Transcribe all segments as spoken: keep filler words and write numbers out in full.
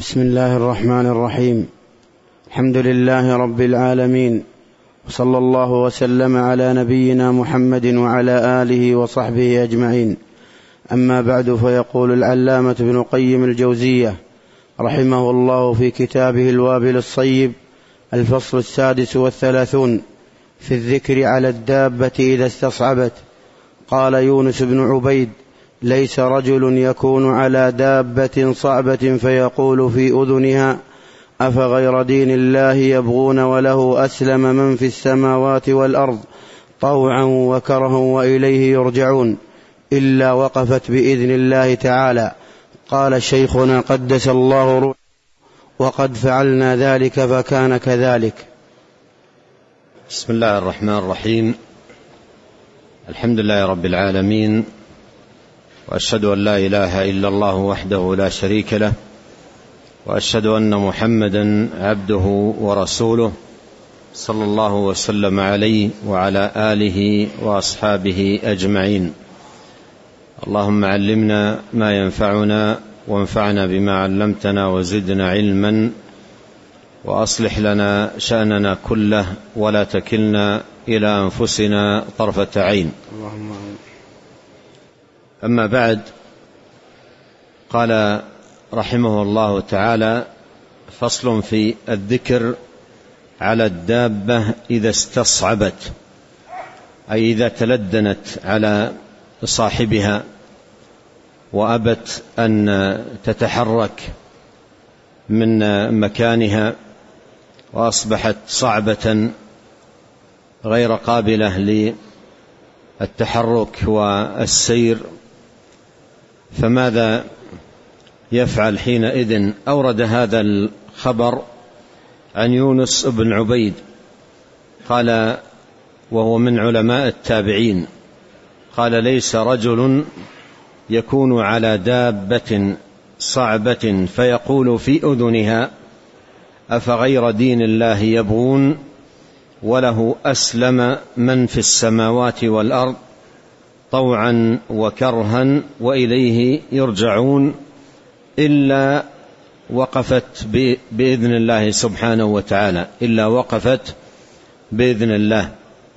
بسم الله الرحمن الرحيم. الحمد لله رب العالمين، وصلى الله وسلم على نبينا محمد وعلى آله وصحبه أجمعين. أما بعد، فيقول العلامة ابن قيم الجوزية رحمه الله في كتابه الوابل الصيب: الفصل السادس والثلاثون في الذكر على الدابة إذا استصعبت. قال يونس بن عبيد: ليس رجل يكون على دابة صعبة فيقول في أذنها: أفغير دين الله يبغون وله أسلم من في السماوات والأرض طوعا وكرها وإليه يرجعون، إلا وقفت بإذن الله تعالى. قال شيخنا قدس الله روحه: وقد فعلنا ذلك فكان كذلك. بسم الله الرحمن الرحيم. الحمد لله رب العالمين، وأشهد أن لا إله إلا الله وحده لا شريك له، وأشهد أن محمدا عبده ورسوله، صلى الله وسلم عليه وعلى آله وأصحابه أجمعين. اللهم علمنا ما ينفعنا، وانفعنا بما علمتنا، وزدنا علما، وأصلح لنا شأننا كله، ولا تكلنا إلى أنفسنا طرفة عين. اللهم آمين. أما بعد، قال رحمه الله تعالى: فصل في الذكر على الدابة إذا استصعبت، أي إذا تلدنت على صاحبها وأبت أن تتحرك من مكانها، وأصبحت صعبة غير قابلة للتحرك والسير، فماذا يفعل حينئذ؟ أورد هذا الخبر عن يونس بن عبيد، قال وهو من علماء التابعين، قال: ليس رجل يكون على دابة صعبة فيقول في أذنها: أفغير دين الله يبغون وله أسلم من في السماوات والأرض طوعا وكرها وإليه يرجعون، إلا وقفت بإذن الله سبحانه وتعالى، إلا وقفت بإذن الله.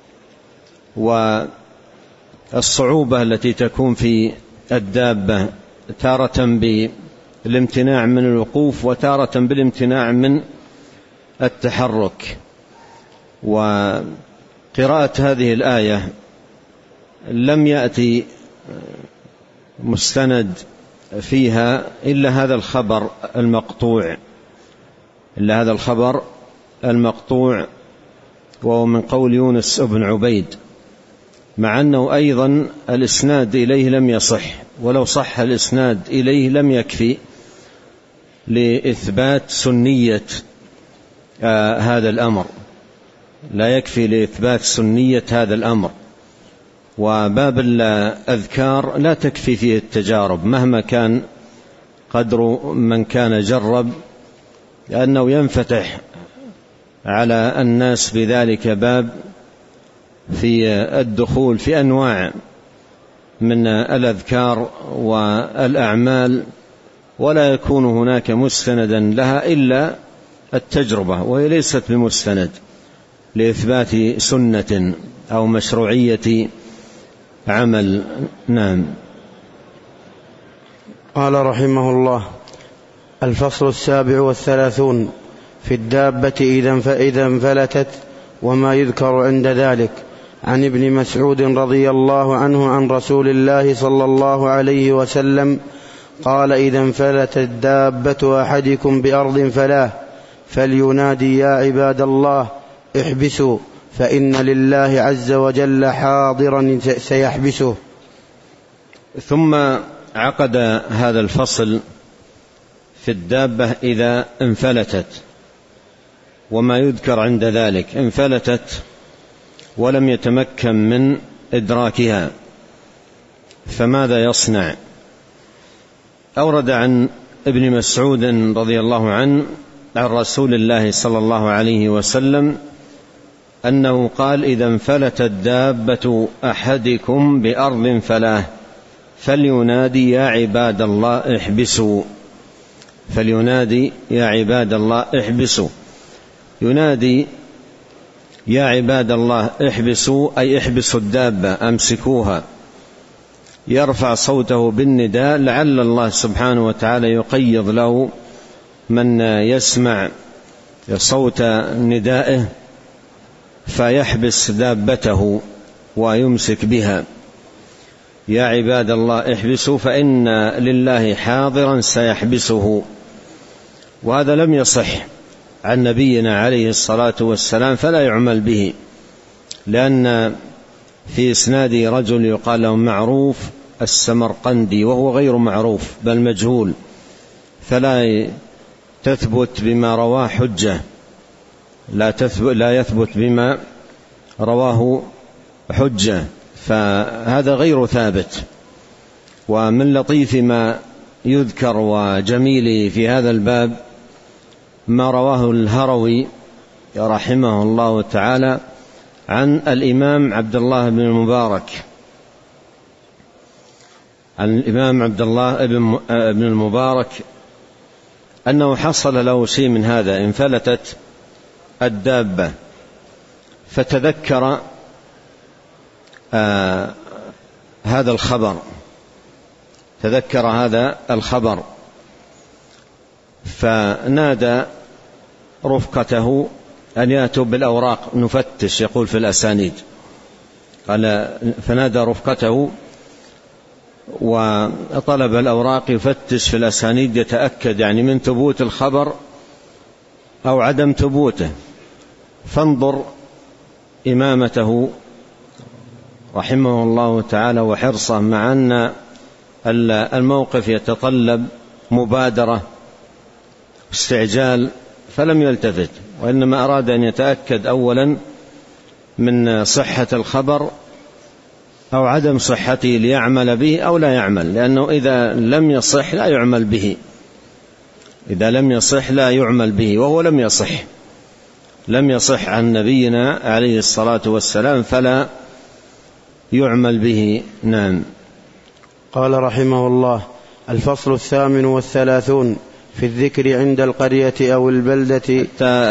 والصعوبة التي تكون في الدابة تارة بالامتناع من الوقوف، وتارة بالامتناع من التحرك. وقراءة هذه الآية لم يأتي مستند فيها إلا هذا الخبر المقطوع، إلا هذا الخبر المقطوع وهو من قول يونس بن عبيد، مع أنه أيضا الإسناد إليه لم يصح، ولو صح الإسناد إليه لم يكفي لإثبات سنية آه هذا الأمر، لا يكفي لإثبات سنية هذا الأمر. وباب الأذكار لا تكفي فيه التجارب مهما كان قدر من كان جرب، لأنه ينفتح على الناس بذلك باب في الدخول في أنواع من الأذكار والأعمال، ولا يكون هناك مستندا لها إلا التجربة، وهي ليست بمستند لإثبات سنة أو مشروعية عمل. نعم. قال رحمه الله: الفصل السابع والثلاثون في الدابة إذا انفلتت وما يذكر عند ذلك. عن ابن مسعود رضي الله عنه عن رسول الله صلى الله عليه وسلم قال: إذا انفلتت دابة أحدكم بأرض فلاه فلينادي: يا عباد الله احبسوا، فإن لله عز وجل حاضرا سيحبسه. ثم عقد هذا الفصل في الدابة إذا انفلتت وما يذكر عند ذلك. انفلتت ولم يتمكن من إدراكها، فماذا يصنع؟ أورد عن ابن مسعود رضي الله عنه عن رسول الله صلى الله عليه وسلم أنه قال: إذا انفلتت دابة أحدكم بأرض فلاه فلينادي: يا عباد الله احبسوا، فلينادي يا عباد الله احبسوا. ينادي يا عباد الله احبسوا أي احبسوا الدابة، أمسكوها. يرفع صوته بالنداء لعل الله سبحانه وتعالى يقيض له من يسمع صوت ندائه فيحبس دابته ويمسك بها. يا عباد الله احبسوا فإن لله حاضرا سيحبسه. وهذا لم يصح عن نبينا عليه الصلاة والسلام فلا يعمل به، لأن في إسناده رجل يقال له معروف السمرقندي وهو غير معروف بل مجهول، فلا تثبت بما رواه حجة، لا تثبت لا يثبت بما رواه حجة، فهذا غير ثابت. ومن لطيف ما يذكر وجميل في هذا الباب ما رواه الهروي رحمه الله تعالى عن الإمام عبد الله بن المبارك عن الإمام عبد الله بن المبارك أنه حصل له شيء من هذا، انفلتت الدابة فتذكر آه هذا الخبر تذكر هذا الخبر فنادى رفقته أن يأتوا بالأوراق نفتش، يقول في الأسانيد، قال فنادى رفقته وطلب الأوراق يفتش في الأسانيد يتأكد يعني من ثبوت الخبر أو عدم ثبوته. فانظر إمامته رحمه الله تعالى وحرصه، مع أن الموقف يتطلب مبادرة استعجال، فلم يلتفت وإنما أراد أن يتأكد أولا من صحة الخبر أو عدم صحته ليعمل به أو لا يعمل، لأنه إذا لم يصح لا يعمل به إذا لم يصح لا يعمل به وهو لم يصح لم يصح عن نبينا عليه الصلاة والسلام فلا يعمل به. نعم. قال رحمه الله: الفصل الثامن والثلاثون في الذكر عند القرية أو البلدة.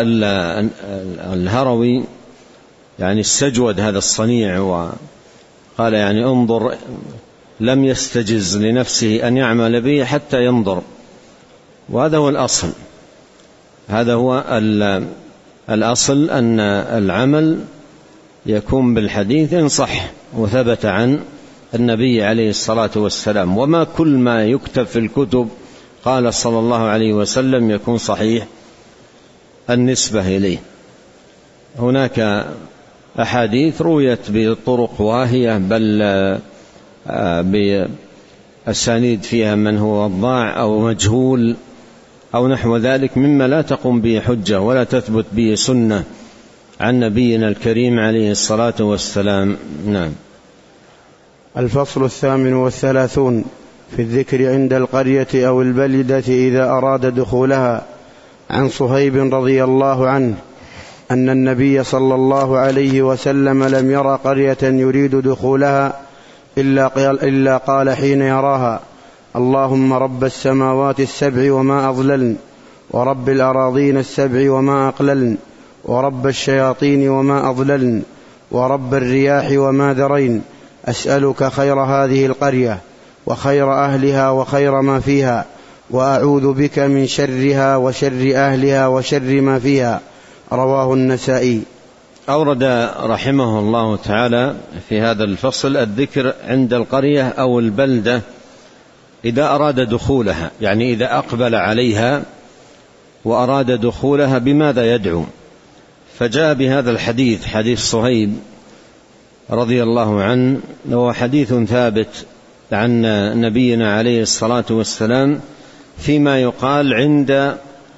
الهروي يعني استجود هذا الصنيع وقال يعني انظر، لم يستجز لنفسه أن يعمل به حتى ينظر، وهذا هو الأصل هذا هو الأصل أن العمل يكون بالحديث إن صح وثبت عن النبي عليه الصلاة والسلام، وما كل ما يكتب في الكتب قال صلى الله عليه وسلم يكون صحيح النسبة إليه. هناك أحاديث رويت بطرق واهية بل بأسانيد فيها من هو وضاع أو مجهول أو نحو ذلك مما لا تقوم به حجة ولا تثبت به سنة عن نبينا الكريم عليه الصلاة والسلام. نعم. الفصل الثامن والثلاثون في الذكر عند القرية أو البلدة إذا أراد دخولها. عن صهيب رضي الله عنه أن النبي صلى الله عليه وسلم لم يرى قرية يريد دخولها إلا قال, إلا قال حين يراها: اللهم رب السماوات السبع وما أضللن، ورب الأراضين السبع وما أقللن، ورب الشياطين وما أضللن، ورب الرياح وما ذرين، أسألك خير هذه القرية وخير أهلها وخير ما فيها، وأعوذ بك من شرها وشر أهلها وشر ما فيها. رواه النسائي. أورد رحمه الله تعالى في هذا الفصل الذكر عند القرية أو البلدة إذا أراد دخولها، يعني إذا أقبل عليها وأراد دخولها بماذا يدعو. فجاء بهذا الحديث حديث صهيب رضي الله عنه، وهو حديث ثابت عن نبينا عليه الصلاة والسلام فيما يقال عند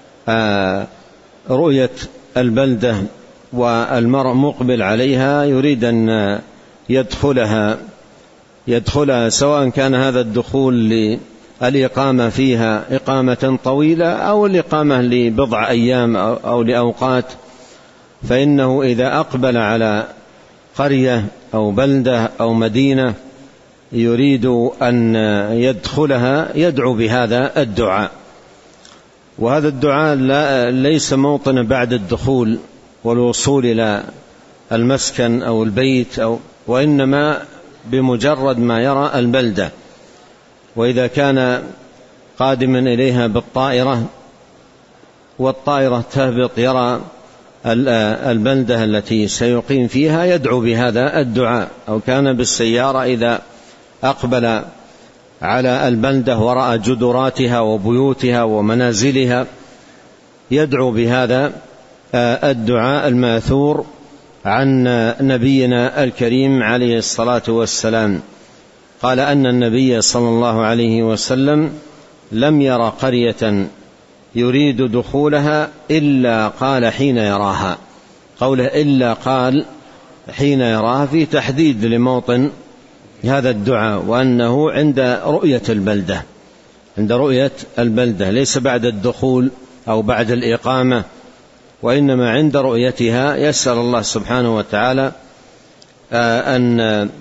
رؤية البلدة والمرء مقبل عليها يريد أن يدخلها يدخلها سواء كان هذا الدخول للإقامة فيها إقامة طويلة أو الإقامة لبضع أيام أو لأوقات، فإنه إذا أقبل على قرية أو بلدة أو مدينة يريد أن يدخلها يدعو بهذا الدعاء. وهذا الدعاء ليس موطن بعد الدخول والوصول إلى المسكن أو البيت أو وإنما بمجرد ما يرى البلدة، وإذا كان قادما إليها بالطائرة والطائرة تهبط يرى البلدة التي سيقيم فيها يدعو بهذا الدعاء، أو كان بالسيارة إذا أقبل على البلدة ورأى جدراتها وبيوتها ومنازلها يدعو بهذا الدعاء الماثور عن نبينا الكريم عليه الصلاة والسلام. قال أن النبي صلى الله عليه وسلم لم يرى قرية يريد دخولها إلا قال حين يراها. قوله إلا قال حين يراها في تحديد لموطن هذا الدعاء، وأنه عند رؤية البلدة، عند رؤية البلدة، ليس بعد الدخول أو بعد الإقامة، وإنما عند رؤيتها يسأل الله سبحانه وتعالى أن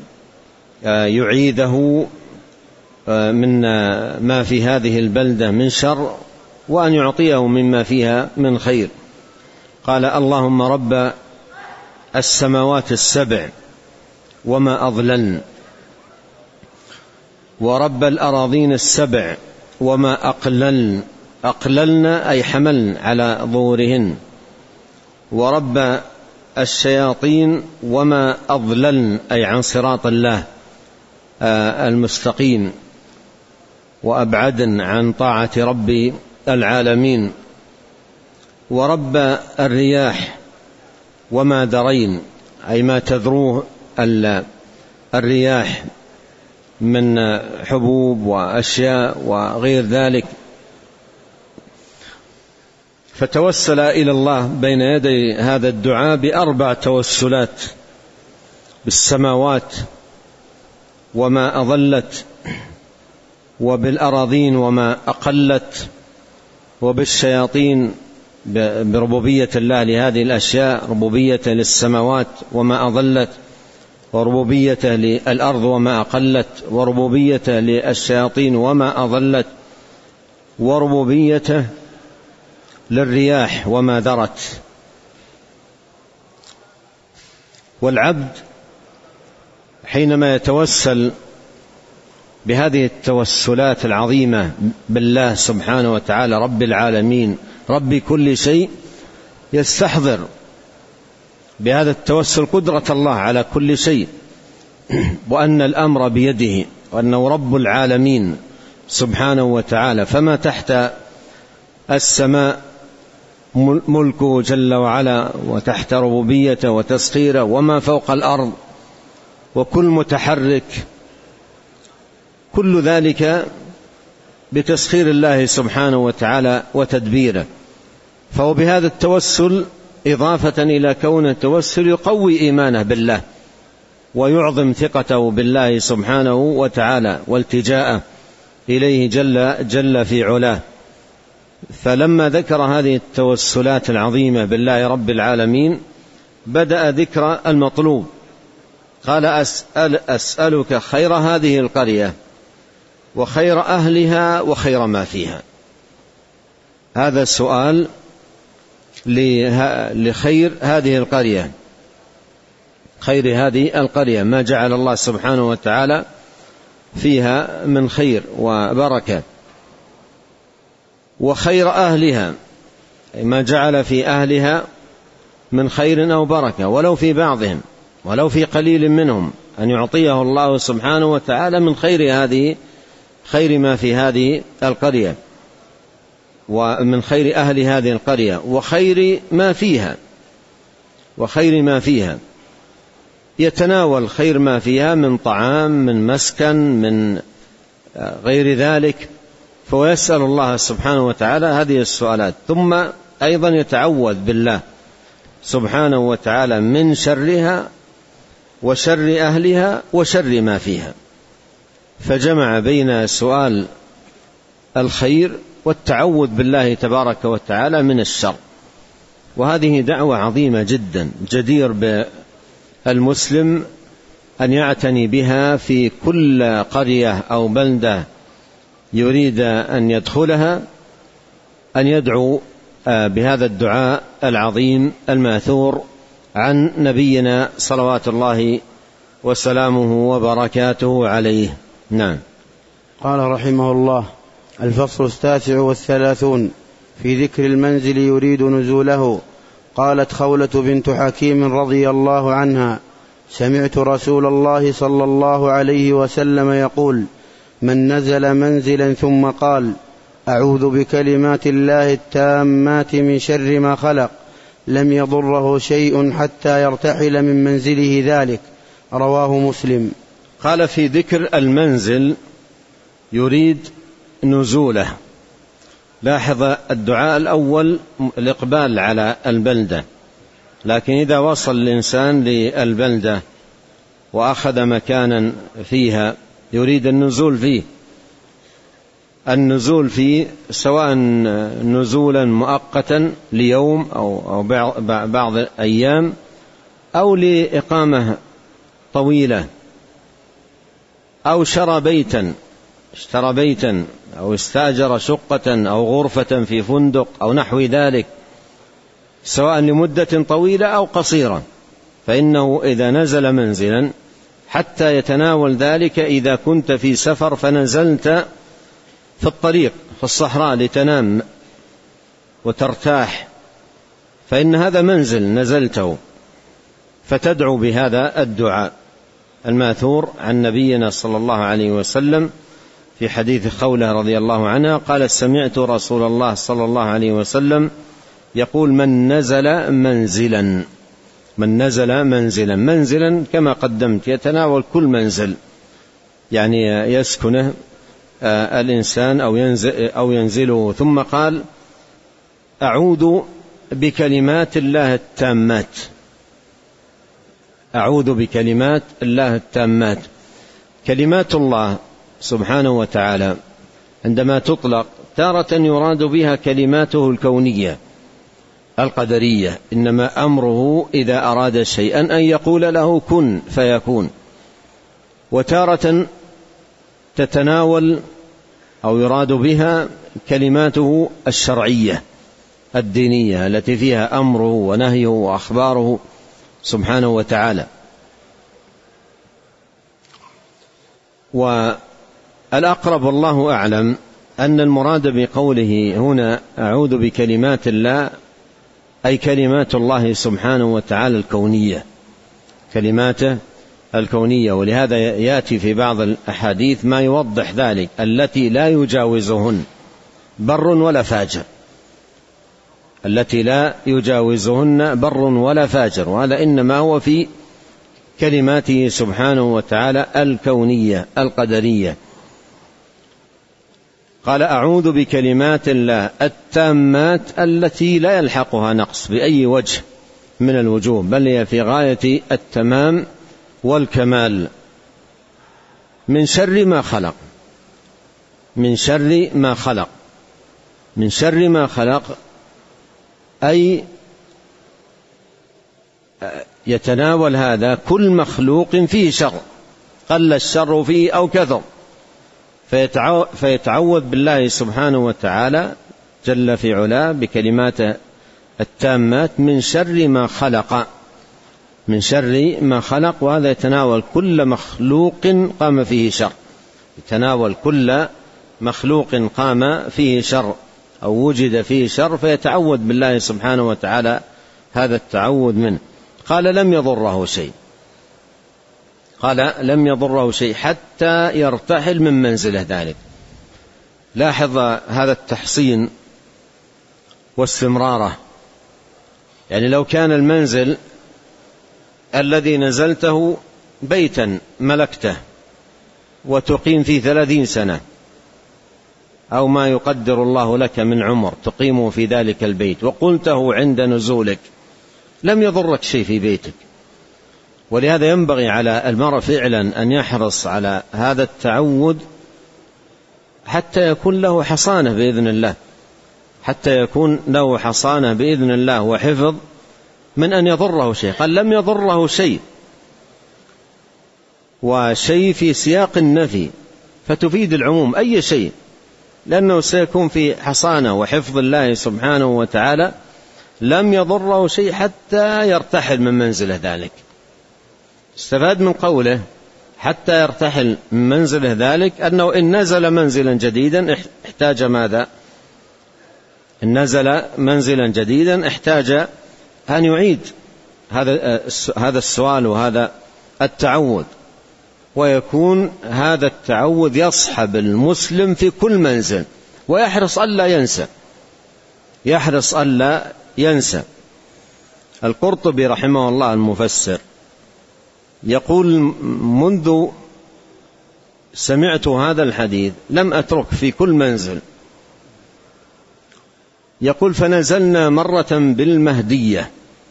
يعيذه من ما في هذه البلدة من شر، وأن يعطيه مما فيها من خير. قال اللهم رب السماوات السبع وما أضللن، ورب الأراضين السبع وما أقللن، أقللن أي حملن على ظهورهن، ورب الشياطين وما أضللن أي عن صراط الله المستقيم وأبعدن عن طاعة رب العالمين، ورب الرياح وما درين أي ما تذروه الرياح من حبوب وأشياء وغير ذلك. فتوسل إلى الله بين يدي هذا الدعاء بأربع توسلات: بالسماوات وما أضلت، وبالأراضين وما أقلت، وبالشياطين بربوبية الله لهذه الأشياء، ربوبية للسماوات وما أضلت، وربوبية للأرض وما أقلت، وربوبية للشياطين وما أضلت، وربوبية للرياح وما درت. والعبد حينما يتوسل بهذه التوسلات العظيمة بالله سبحانه وتعالى رب العالمين رب كل شيء، يستحضر بهذا التوسل قدرة الله على كل شيء، وأن الأمر بيده، وأنه رب العالمين سبحانه وتعالى، فما تحت السماء ملكه جل وعلا وتحت ربوبيته وتسخيره، وما فوق الأرض وكل متحرك، كل ذلك بتسخير الله سبحانه وتعالى وتدبيره. فهو بهذا التوسل إضافة إلى كون التوسل يقوي إيمانه بالله ويعظم ثقته بالله سبحانه وتعالى والتجاءه إليه جل, جل في علاه. فلما ذكر هذه التوسلات العظيمة بالله رب العالمين بدأ ذكر المطلوب. قال أسأل أسألك خير هذه القرية وخير أهلها وخير ما فيها. هذا السؤال لخير هذه القرية، خير هذه القرية، ما جعل الله سبحانه وتعالى فيها من خير وبركة، وخير أهلها، ما جعل في أهلها من خير أو بركة، ولو في بعضهم ولو في قليل منهم، أن يعطيه الله سبحانه وتعالى من خير هذه خير ما في هذه القرية، ومن خير أهل هذه القرية، وخير ما فيها، وخير ما فيها يتناول خير ما فيها من طعام، من مسكن، من غير ذلك. فيسأل الله سبحانه وتعالى هذه السؤالات، ثم أيضا يتعوذ بالله سبحانه وتعالى من شرها وشر أهلها وشر ما فيها. فجمع بين سؤال الخير والتعوذ بالله تبارك وتعالى من الشر. وهذه دعوة عظيمة جدا جدير بالمسلم أن يعتني بها في كل قرية أو بلدة يريد أن يدخلها، أن يدعو بهذا الدعاء العظيم الماثور عن نبينا صلوات الله وسلامه وبركاته عليه. نعم. قال رحمه الله: الفصل التاسع والثلاثون في ذكر المنزل يريد نزوله. قالت خولة بنت حكيم رضي الله عنها: سمعت رسول الله صلى الله عليه وسلم يقول: من نزل منزلا ثم قال: أعوذ بكلمات الله التامات من شر ما خلق، لم يضره شيء حتى يرتحل من منزله ذلك. رواه مسلم. قال: في ذكر المنزل يريد نزوله. لاحظ الدعاء الأول الإقبال على البلدة، لكن إذا وصل الإنسان للبلدة وأخذ مكانا فيها يريد النزول فيه، النزول فيه سواء نزولا مؤقتا ليوم أو بعض أيام أو لإقامة طويلة، أو شرى بيتا اشترى بيتا أو استاجر شقة أو غرفة في فندق أو نحو ذلك، سواء لمدة طويلة أو قصيرة، فإنه إذا نزل منزلا حتى يتناول ذلك. إذا كنت في سفر فنزلت في الطريق في الصحراء لتنام وترتاح، فإن هذا منزل نزلته، فتدعو بهذا الدعاء الماثور عن نبينا صلى الله عليه وسلم في حديث خولة رضي الله عنها قال: سمعت رسول الله صلى الله عليه وسلم يقول: من نزل منزلا من نزل منزلا منزلا كما قدمت يتناول كل منزل، يعني يسكنه الإنسان أو ينزل أو ينزله. ثم قال: أعوذ بكلمات الله التامات أعوذ بكلمات الله التامات. كلمات الله سبحانه وتعالى عندما تطلق تارة يراد بها كلماته الكونية القدرية، إنما أمره إذا أراد شيئا أن يقول له كن فيكون. وتارة تتناول أو يراد بها كلماته الشرعية الدينية التي فيها أمره ونهيه وأخباره سبحانه وتعالى. والأقرب الله أعلم أن المراد بقوله هنا أعوذ بكلمات الله أي كلمات الله سبحانه وتعالى الكونية، كلماته الكونية. ولهذا يأتي في بعض الأحاديث ما يوضح ذلك: التي لا يجاوزهن بر ولا فاجر، التي لا يجاوزهن بر ولا فاجر، وهذا إنما هو في كلماته سبحانه وتعالى الكونية القدرية. قال: أعوذ بكلمات الله التامات التي لا يلحقها نقص بأي وجه من الوجوه، بل هي في غاية التمام والكمال، من شر ما خلق من شر ما خلق من شر ما خلق أي يتناول هذا كل مخلوق فيه شر، قل الشر فيه أو كثر، فيتعوذ بالله سبحانه وتعالى جل في علاه بكلماته التامات من شر ما خلق من شر ما خلق. وهذا يتناول كل مخلوق قام فيه شر، يتناول كل مخلوق قام فيه شر أو وجد فيه شر، فيتعوذ بالله سبحانه وتعالى هذا التعوذ منه. قال: لم يضره شيء قال لم يضره شيء حتى يرتحل من منزله ذلك. لاحظ هذا التحصين واستمراره، يعني لو كان المنزل الذي نزلته بيتا ملكته وتقيم فيه ثلاثين سنة أو ما يقدر الله لك من عمر تقيمه في ذلك البيت، وقلته عند نزولك، لم يضرك شيء في بيتك. ولهذا ينبغي على المرء فعلا أن يحرص على هذا التعوذ حتى يكون له حصانة بإذن الله حتى يكون له حصانة بإذن الله وحفظ من أن يضره شيء. قال: لم يضره شيء، وشيء في سياق النفي فتفيد العموم، أي شيء لأنه سيكون في حصانة وحفظ الله سبحانه وتعالى، لم يضره شيء حتى يرتحل من منزله ذلك. استفاد من قوله حتى يرتحل من منزله ذلك أنه إن نزل منزلا جديدا احتاج ماذا؟ إن نزل منزلا جديدا احتاج أن يعيد هذا هذا السؤال وهذا التعوذ، ويكون هذا التعوذ يصحب المسلم في كل منزل، ويحرص ألا ينسى يحرص ألا ينسى. القرطبي رحمه الله المفسر يقول: منذ سمعت هذا الحديث لم أترك في كل منزل. يقول: فنزلنا مرة بالمهدية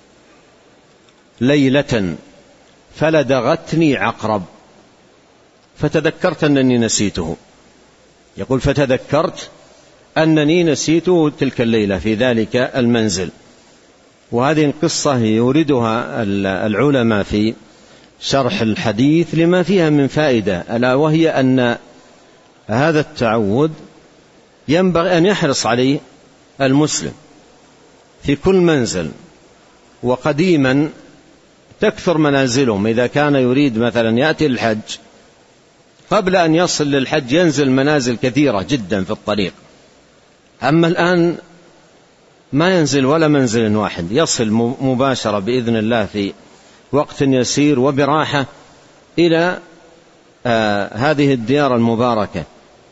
ليلة فلدغتني عقرب فتذكرت أنني نسيته. يقول: فتذكرت أنني نسيته تلك الليلة في ذلك المنزل. وهذه القصة يوردها العلماء في شرح الحديث لما فيها من فائدة، ألا وهي أن هذا التعوذ ينبغي أن يحرص عليه المسلم في كل منزل. وقديما تكثر منازلهم، إذا كان يريد مثلا يأتي الحج قبل أن يصل للحج ينزل منازل كثيرة جدا في الطريق. أما الآن ما ينزل ولا منزل واحد، يصل مباشرة بإذن الله في وقت يسير وبراحة إلى آه هذه الديار المباركة.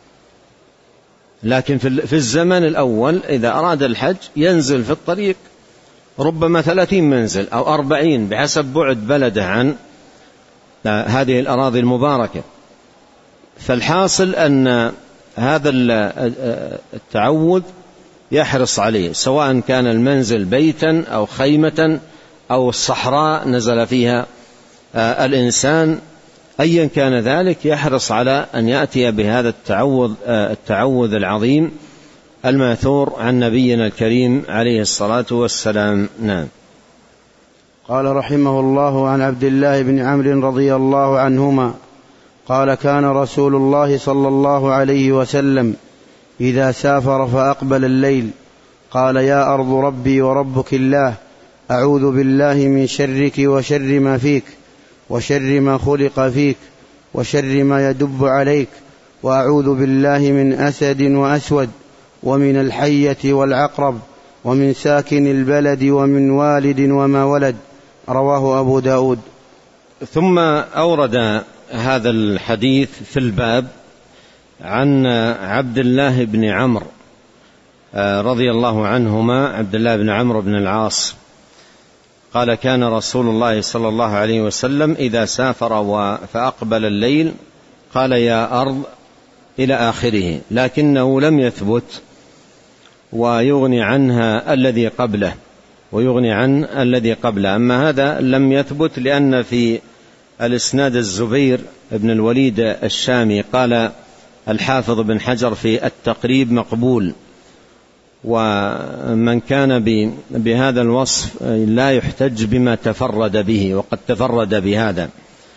لكن في الزمن الأول إذا أراد الحج ينزل في الطريق ربما ثلاثين منزل أو أربعين بحسب بعد بلده عن آه هذه الأراضي المباركة. فالحاصل أن هذا التعوذ يحرص عليه، سواء كان المنزل بيتا أو خيمة أو الصحراء نزل فيها آه الإنسان، أيا كان ذلك يحرص على أن يأتي بهذا التعوذ, آه التعوذ العظيم الماثور عن نبينا الكريم عليه الصلاة والسلام. نعم. قال رحمه الله: عن عبد الله بن عمرو رضي الله عنهما قال: كان رسول الله صلى الله عليه وسلم إذا سافر فأقبل الليل قال: يا أرض ربي وربك الله، أعوذ بالله من شرك وشر ما فيك وشر ما خلق فيك وشر ما يدب عليك، وأعوذ بالله من أسد وأسود ومن الحية والعقرب ومن ساكن البلد ومن والد وما ولد. رواه أبو داود. ثم أورد هذا الحديث في الباب عن عبد الله بن عمرو رضي الله عنهما، عبد الله بن عمرو بن العاص قال: كان رسول الله صلى الله عليه وسلم إذا سافر فأقبل الليل قال: يا أرض إلى آخره، لكنه لم يثبت، ويغني عنها الذي قبله ويغني عن الذي قبله. أما هذا لم يثبت لأن في الإسناد الزبير بن الوليد الشامي، قال الحافظ بن حجر في التقريب مقبول، ومن كان بهذا الوصف لا يحتج بما تفرد به، وقد تفرد بهذا،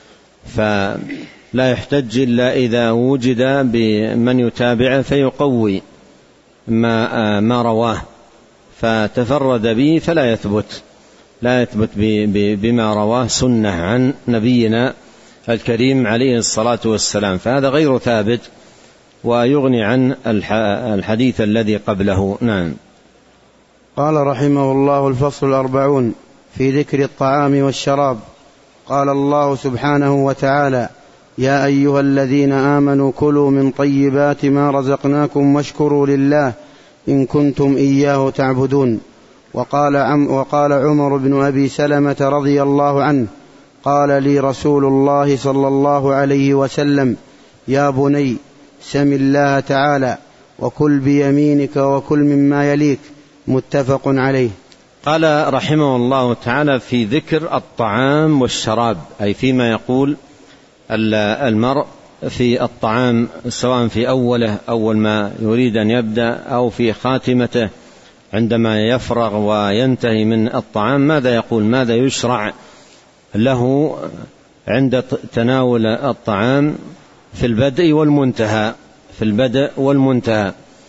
فلا يحتج إلا إذا وجد بمن يتابعه فيقوي ما, ما رواه، فتفرد به فلا يثبت لا يثبت بما رواه سنة عن نبينا الكريم عليه الصلاة والسلام، فهذا غير ثابت ويغني عن الحديث الذي قبله. نعم. قال رحمه الله: الفصل الأربعون في ذكر الطعام والشراب. قال الله سبحانه وتعالى: يا أيها الذين آمنوا كلوا من طيبات ما رزقناكم واشكروا لله إن كنتم إياه تعبدون. وقال, عم وقال عمر بن أبي سلمة رضي الله عنه: قال لي رسول الله صلى الله عليه وسلم: يا بني سم الله تعالى وكل بيمينك وكل مما يليك. متفق عليه. قال رحمه الله تعالى في ذكر الطعام والشراب، أي فيما يقول المرء في الطعام، سواء في أوله أول ما يريد أن يبدأ أو في خاتمته عندما يفرغ وينتهي من الطعام، ماذا يقول، ماذا يشرع له عند تناول الطعام في البدء والمنتهى في البدء والمنتهى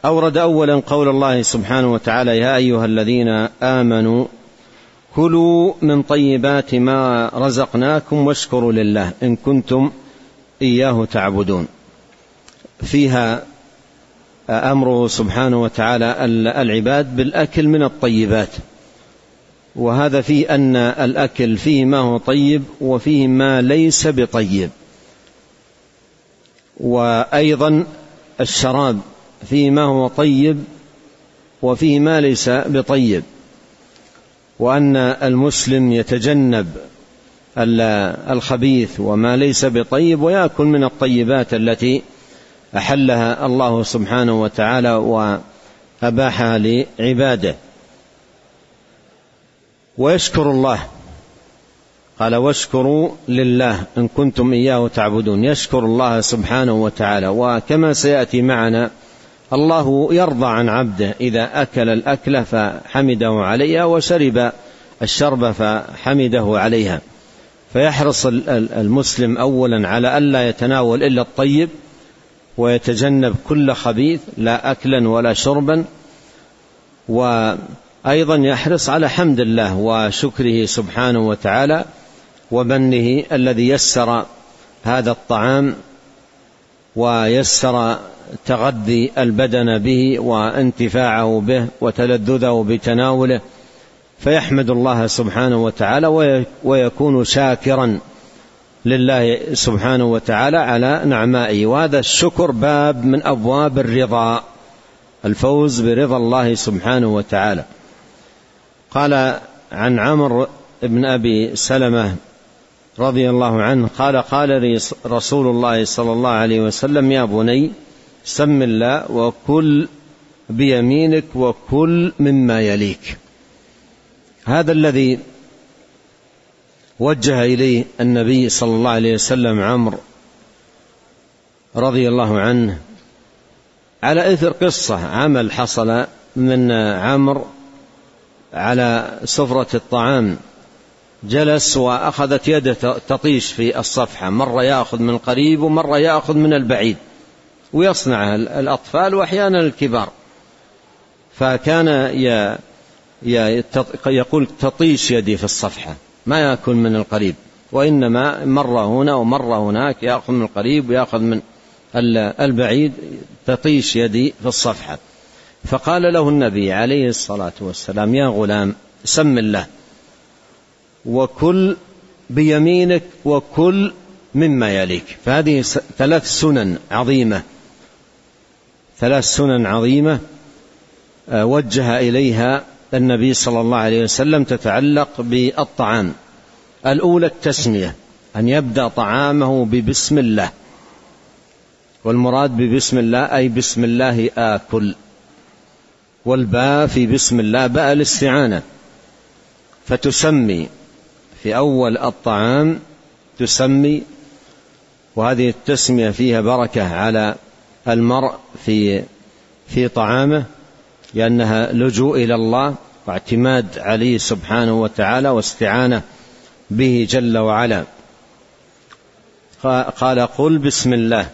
أورد أولا قول الله سبحانه وتعالى: يا أيها الذين آمنوا كلوا من طيبات ما رزقناكم واشكروا لله إن كنتم إياه تعبدون. فيها أمره سبحانه وتعالى العباد بالأكل من الطيبات، وهذا فيه أن الأكل فيه ما هو طيب وفيه ما ليس بطيب، وأيضا الشراب فيه ما هو طيب وفيه ما ليس بطيب، وأن المسلم يتجنب الخبيث وما ليس بطيب ويأكل من الطيبات التي أحلها الله سبحانه وتعالى وأباحها لعباده. ويشكر الله، قال: واشكروا لله إن كنتم إياه تعبدون. يشكر الله سبحانه وتعالى، وكما سيأتي معنا الله يرضى عن عبده إذا أكل الأكلة فحمده عليها وشرب الشرب فحمده عليها. فيحرص المسلم أولا على ألا يتناول إلا الطيب ويتجنب كل خبيث، لا أكلا ولا شربا، وأيضا يحرص على حمد الله وشكره سبحانه وتعالى ومنه الذي يسر هذا الطعام ويسر تغذي البدن به وانتفاعه به وتلذذه بتناوله، فيحمد الله سبحانه وتعالى ويكون شاكرا لله سبحانه وتعالى على نعمائه. وهذا الشكر باب من أبواب الرضا، الفوز برضا الله سبحانه وتعالى. قال عن عمرو بن أبي سلمة رضي الله عنه قال: قال رسول الله صلى الله عليه وسلم: يا بني سم الله وكل بيمينك وكل مما يليك. هذا الذي وجه إليه النبي صلى الله عليه وسلم عمرو رضي الله عنه على إثر قصة عمل حصل من عمرو على سفرة الطعام، جلس وأخذت يده تطيش في الصفحة، مرة يأخذ من قريب ومرة يأخذ من البعيد، ويصنع الأطفال وأحيانا الكبار. فكان يقول: تطيش يدي في الصفحة، ما يأكل من القريب، وإنما مرة هنا ومرة هناك، يأخذ من القريب ويأخذ من البعيد، تطيش يدي في الصفحة. فقال له النبي عليه الصلاة والسلام: يا غلام سم الله وكل بيمينك وكل مما يليك. فهذه ثلاث سنن عظيمة، ثلاث سنن عظيمة وجه إليها النبي صلى الله عليه وسلم تتعلق بالطعام. الأولى التسمية، أن يبدأ طعامه ببسم الله، والمراد ببسم الله أي بسم الله آكل، والباء في بسم الله باء الاستعانة، فتسمي في أول الطعام تسمي، وهذه التسمية فيها بركة على المرء في في طعامه، لأنها لجوء إلى الله واعتماد عليه سبحانه وتعالى واستعانة به جل وعلا. قال: قل بسم الله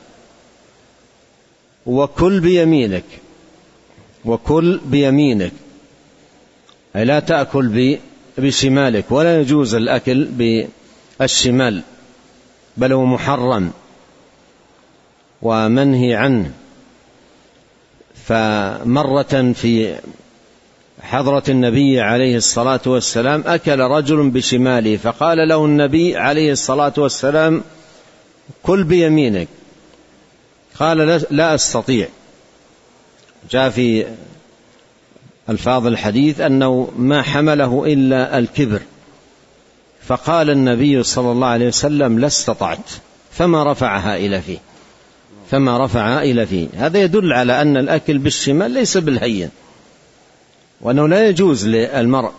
وكل بيمينك، وكل بيمينك أي لا تأكل بشمالك، ولا يجوز الأكل بالشمال، بل هو محرم ومنهي عنه. فمرة في حضرة النبي عليه الصلاة والسلام أكل رجل بشماله، فقال له النبي عليه الصلاة والسلام: كل بيمينك. قال: لا أستطيع. جاء في الفاظ الحديث أنه ما حمله إلا الكبر، فقال النبي صلى الله عليه وسلم: لا استطعت، فما رفعها إلى فيه فما رفعها إلى فيه. هذا يدل على أن الأكل بالشمال ليس بالهين، وأنه لا يجوز للمرء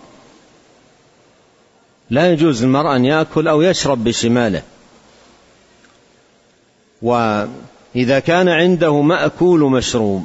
لا يجوز للمرء أن يأكل أو يشرب بشماله. وإذا كان عنده مأكول ومشروب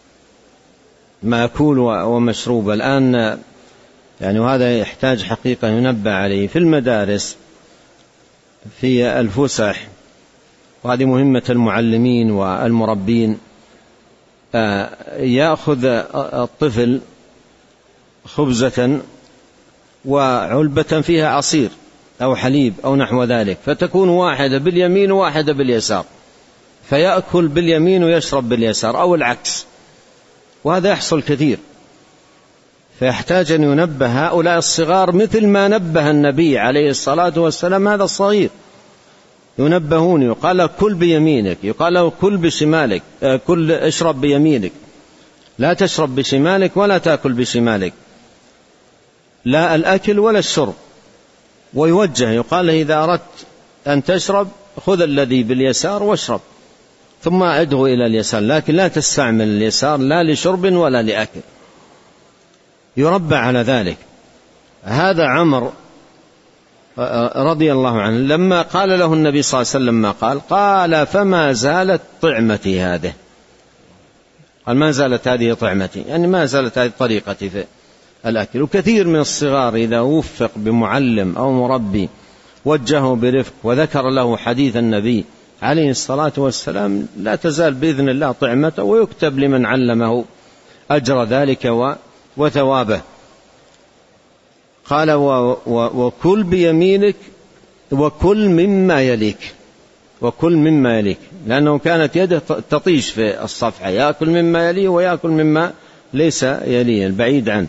مأكول ومشروب الآن يعني، وهذا يحتاج حقيقة ينبه عليه في المدارس في الفسح، وهذه مهمة المعلمين والمربين، يأخذ الطفل خبزة وعلبة فيها عصير أو حليب أو نحو ذلك، فتكون واحدة باليمين وواحدة باليسار، فيأكل باليمين ويشرب باليسار أو العكس، وهذا يحصل كثير. فيحتاج أن ينبه هؤلاء الصغار مثل ما نبه النبي عليه الصلاة والسلام هذا الصغير، ينبهون، يقال له كل بيمينك، يقال له كل بشمالك، كل اشرب بيمينك، لا تشرب بشمالك ولا تأكل بشمالك، لا الأكل ولا الشرب. ويوجه، يقال له إذا أردت أن تشرب خذ الذي باليسار واشرب ثم أعده إلى اليسار، لكن لا تستعمل اليسار لا لشرب ولا لأكل. يربى على ذلك. هذا عمر رضي الله عنه لما قال له النبي صلى الله عليه وسلم ما قال، قال فما زالت طعمتي هذه، قال ما زالت هذه طعمتي، يعني ما زالت هذه طريقتي في الأكل. وكثير من الصغار إذا وفق بمعلم أو مربي وجهه برفق وذكر له حديث النبي عليه الصلاة والسلام لا تزال بإذن الله طعمته، ويكتب لمن علمه أجر ذلك وثوابه. قال وكل بيمينك وكل مما يليك، وكل مما يليك، لأنه كانت يده تطيش في الصفحة، يأكل مما يليه ويأكل مما ليس يليه البعيد عنه،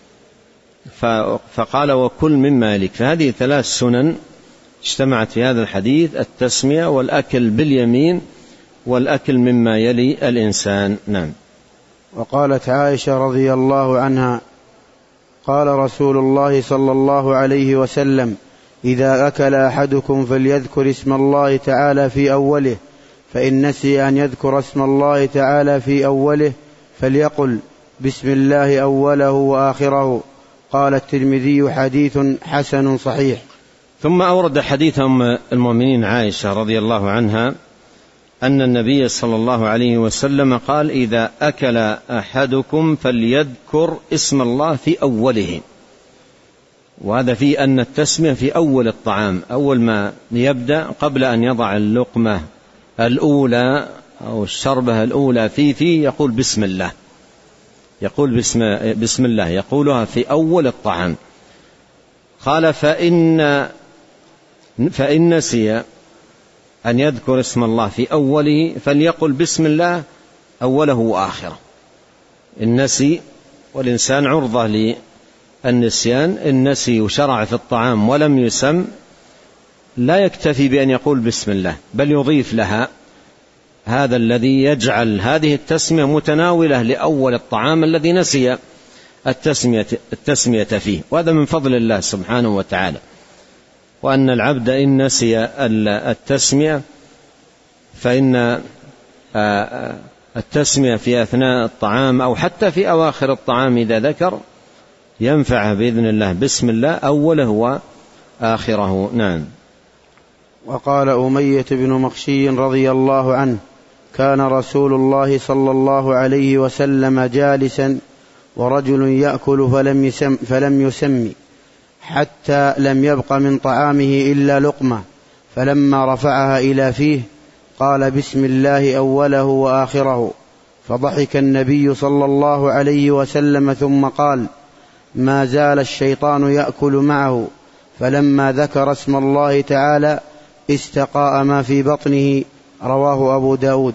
فقال وكل مما يليك. فهذه ثلاث سنن اجتمعت في هذا الحديث: التسمية والأكل باليمين والأكل مما يلي الإنسان. نعم. وقالت عائشة رضي الله عنها: قال رسول الله صلى الله عليه وسلم: إذا أكل أحدكم فليذكر اسم الله تعالى في أوله، فإن نسي أن يذكر اسم الله تعالى في أوله فليقل بسم الله أوله وآخره. قال الترمذي: حديث حسن صحيح. ثم أورد حديث أم المؤمنين عائشة رضي الله عنها أن النبي صلى الله عليه وسلم قال: إذا أكل أحدكم فليذكر اسم الله في أوله. وهذا في أن التسمية في أول الطعام، أول ما يبدأ قبل أن يضع اللقمة الأولى أو الشربة الأولى في فيه يقول بسم الله، يقول بسم, بسم الله، يقولها في أول الطعام. قال فإن, فإن نسي أن يذكر اسم الله في أوله فليقل بسم الله أوله وآخره. النسي، والإنسان عرضة للنسيان، النسي وشرع في الطعام ولم يسم لا يكتفي بأن يقول بسم الله، بل يضيف لها هذا الذي يجعل هذه التسمية متناولة لأول الطعام الذي نسي التسمية, التسمية فيه. وهذا من فضل الله سبحانه وتعالى، وأن العبد إن نسي التسمية فإن التسمية في أثناء الطعام أو حتى في أواخر الطعام إذا ذكر ينفع بإذن الله بسم الله أوله وآخره. نعم. وقال أمية بن مخشي رضي الله عنه: كان رسول الله صلى الله عليه وسلم جالسا ورجل يأكل فلم يسم, فلم يسمي حتى لم يبق من طعامه إلا لقمة، فلما رفعها إلى فيه قال بسم الله أوله وآخره، فضحك النبي صلى الله عليه وسلم ثم قال: ما زال الشيطان يأكل معه، فلما ذكر اسم الله تعالى استقاء ما في بطنه. رواه أبو داود.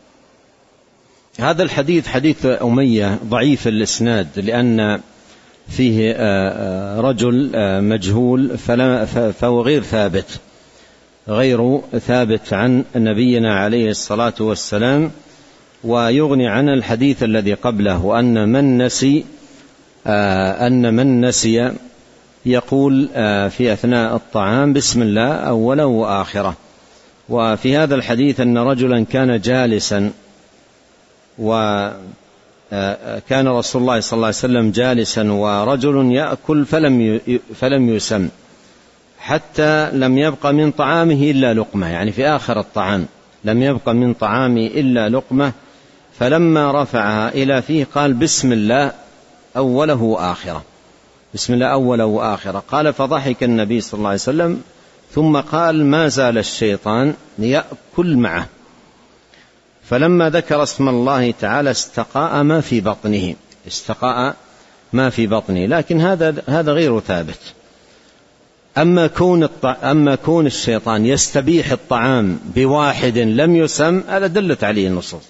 هذا الحديث حديث أمية ضعيف الإسناد، لأن فيه رجل مجهول فهو غير ثابت غير ثابت عن نبينا عليه الصلاة والسلام، ويغني عن الحديث الذي قبله، وأن من نسي أن من نسي يقول في أثناء الطعام بسم الله أوله وآخره. وفي هذا الحديث أن رجلا كان جالسا، وكان رسول الله صلى الله عليه وسلم جالسا ورجل يأكل فلم فلم يسم حتى لم يبق من طعامه إلا لقمة، يعني في آخر الطعام لم يبق من طعامه إلا لقمة، فلما رفعها إلى فيه قال بسم الله أوله وآخره، بسم الله أوله وآخره. قال فضحك النبي صلى الله عليه وسلم ثم قال: ما زال الشيطان يأكل معه. فلما ذكر اسم الله تعالى استقاء ما في بطنه، استقاء ما في بطنه، لكن هذا هذا غير ثابت. أما كون الط... أما كون الشيطان يستبيح الطعام بواحد لم يسم، هذا دلت عليه النصوص.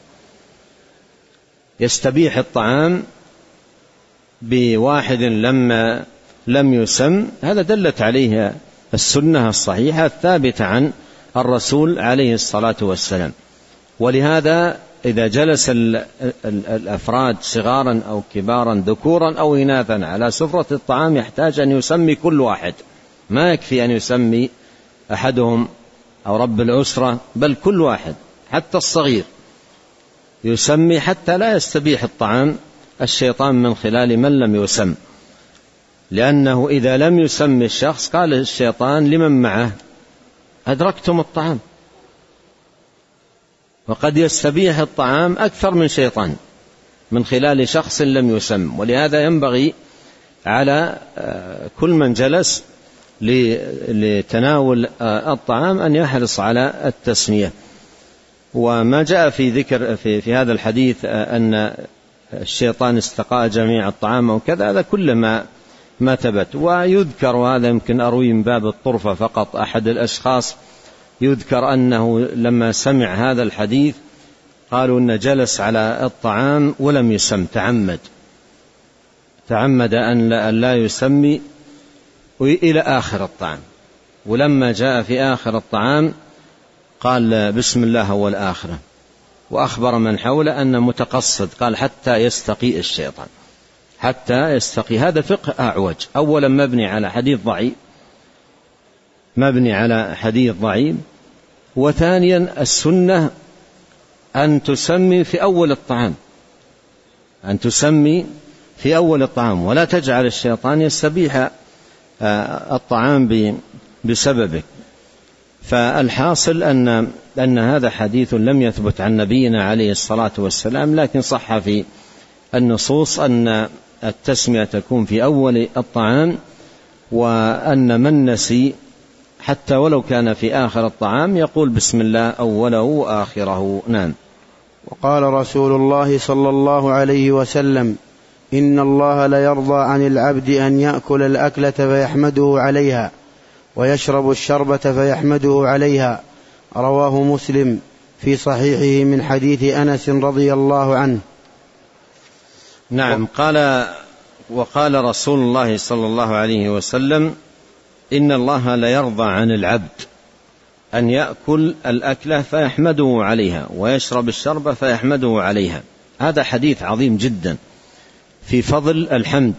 يستبيح الطعام بواحد لما لم يسم، هذا دلت عليه السنة الصحيحة الثابتة عن الرسول عليه الصلاة والسلام. ولهذا إذا جلس الأفراد صغارا أو كبارا ذكورا أو إناثا على سفرة الطعام يحتاج أن يسمي كل واحد، ما يكفي أن يسمي أحدهم أو رب الأسرة، بل كل واحد حتى الصغير يسمي حتى لا يستبيح الطعام الشيطان من خلال من لم يسم. لأنه إذا لم يسمي الشخص قال الشيطان لمن معه أدركتم الطعام، وقد يستبيح الطعام أكثر من شيطان من خلال شخص لم يسم. ولهذا ينبغي على كل من جلس لتناول الطعام أن يحرص على التسمية. وما جاء في ذكر في, في هذا الحديث أن الشيطان استقاء جميع الطعام وكذا، هذا كل ما ما ثبت. ويذكر، وهذا يمكن أروي من باب الطرفة فقط، أحد الأشخاص يذكر أنه لما سمع هذا الحديث قالوا أن جلس على الطعام ولم يسم، تعمد تعمد أن لا, لا يسمي إلى آخر الطعام، ولما جاء في آخر الطعام قال بسم الله أول آخره، وأخبر من حوله أن متقصد، قال حتى يستقي الشيطان، حتى يستقي. هذا فقه أعوج، أولا مبني على حديث ضعيف مبني على حديث ضعيف وثانيا السنة أن تسمي في أول الطعام، أن تسمي في أول الطعام، ولا تجعل الشيطان يستبيح الطعام بسببك. فالحاصل أن أن هذا حديث لم يثبت عن نبينا عليه الصلاة والسلام، لكن صح في النصوص أن التسمية تكون في أول الطعام، وأن من نسي حتى ولو كان في آخر الطعام يقول بسم الله أوله وآخره. نعم. وقال رسول الله صلى الله عليه وسلم: إن الله لا يرضى عن العبد أن يأكل الأكلة فيحمده عليها ويشرب الشربة فيحمده عليها. رواه مسلم في صحيحه من حديث أنس رضي الله عنه. نعم. قال وقال رسول الله صلى الله عليه وسلم: إن الله لا يرضى عن العبد أن يأكل الأكلة فيحمده عليها ويشرب الشربة فيحمده عليها. هذا حديث عظيم جدا في فضل الحمد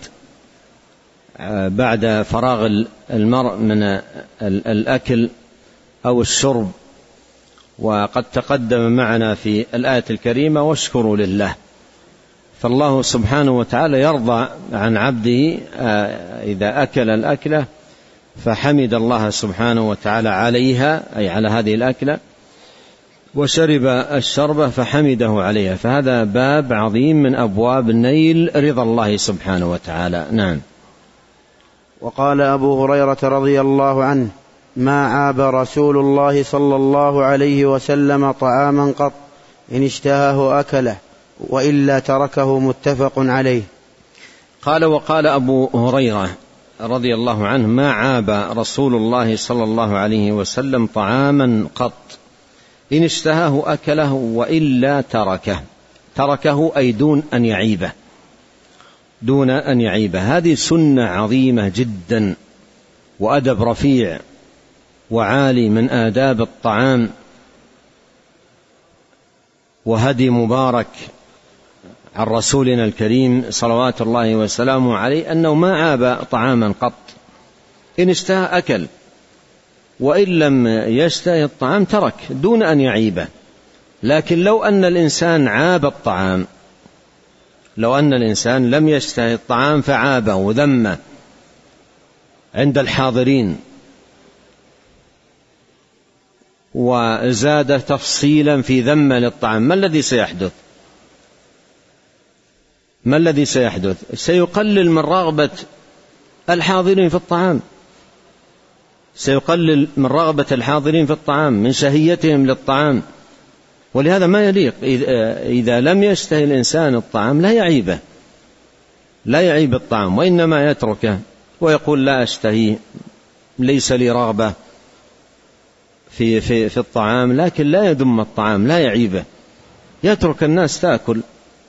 بعد فراغ المرء من الأكل أو الشرب. وقد تقدم معنا في الآية الكريمة: واشكروا لله. فالله سبحانه وتعالى يرضى عن عبده إذا أكل الأكلة فحمد الله سبحانه وتعالى عليها، أي على هذه الأكلة، وشرب الشربة فحمده عليها. فهذا باب عظيم من أبواب نيل رضا الله سبحانه وتعالى. نعم. وقال أبو هريرة رضي الله عنه: ما عاب رسول الله صلى الله عليه وسلم طعاما قط، إن اشتهاه أكله وإلا تركه. متفق عليه. قال وقال أبو هريرة رضي الله عنه: ما عاب رسول الله صلى الله عليه وسلم طعاما قط، إن اشتهاه أكله وإلا تركه. تركه أي دون أن يعيبه، دون أن يعيبه. هذه سنة عظيمة جدا وأدب رفيع وعالي من آداب الطعام، وهدي مبارك عن رسولنا الكريم صلوات الله وسلامه عليه، أنه ما عاب طعاما قط، إن اشتهى أكل وإن لم يشتهي الطعام ترك دون أن يعيبه. لكن لو أن الإنسان عاب الطعام، لو أن الإنسان لم يشتهي الطعام فعابه وذمه عند الحاضرين وزاد تفصيلا في ذمه للطعام، ما الذي سيحدث؟ ما الذي سيحدث؟ سيقلل من رغبة الحاضرين في الطعام، سيقلل من رغبة الحاضرين في الطعام، من شهيتهم للطعام. ولهذا ما يليق إذا لم يشتهي الإنسان الطعام لا يعيبه، لا يعيب الطعام، وإنما يتركه ويقول لا أشتهي، ليس لي رغبة في, في, في الطعام، لكن لا يذم الطعام، لا يعيبه، يترك الناس تأكل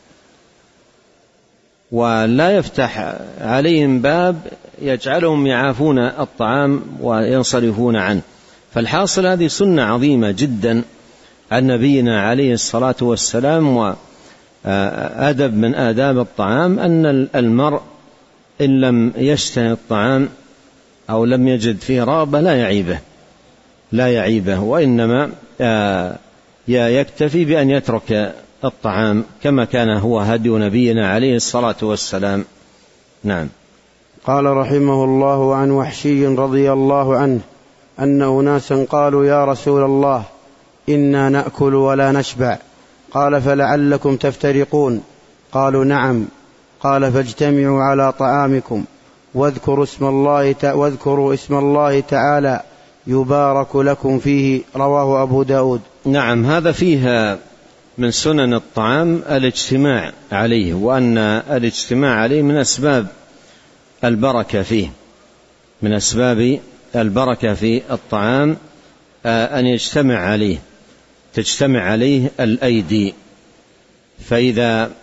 ولا يفتح عليهم باب يجعلهم يعافون الطعام وينصرفون عنه. فالحاصل هذه سنة عظيمة جدا عن نبينا عليه الصلاة والسلام، وأدب من آداب الطعام أن المرء إن لم يشتهي الطعام أو لم يجد فيه رغبة لا يعيبه، لا يعيبه، وإنما يكتفي بأن يترك الطعام كما كان هو هدي نبينا عليه الصلاة والسلام. نعم. قال رحمه الله عن وحشي رضي الله عنه أن أناسا قالوا يا رسول الله إنا نأكل ولا نشبع، قال فلعلكم تفترقون، قالوا نعم، قال فاجتمعوا على طعامكم واذكروا اسم الله واذكروا اسم الله تعالى يبارك لكم فيه، رواه أبو داود. نعم، هذا فيها من سنن الطعام الاجتماع عليه، وأن الاجتماع عليه من أسباب البركة فيه، من أسباب البركة في الطعام أن يجتمع عليه، تجتمع عليه الأيدي. فإذا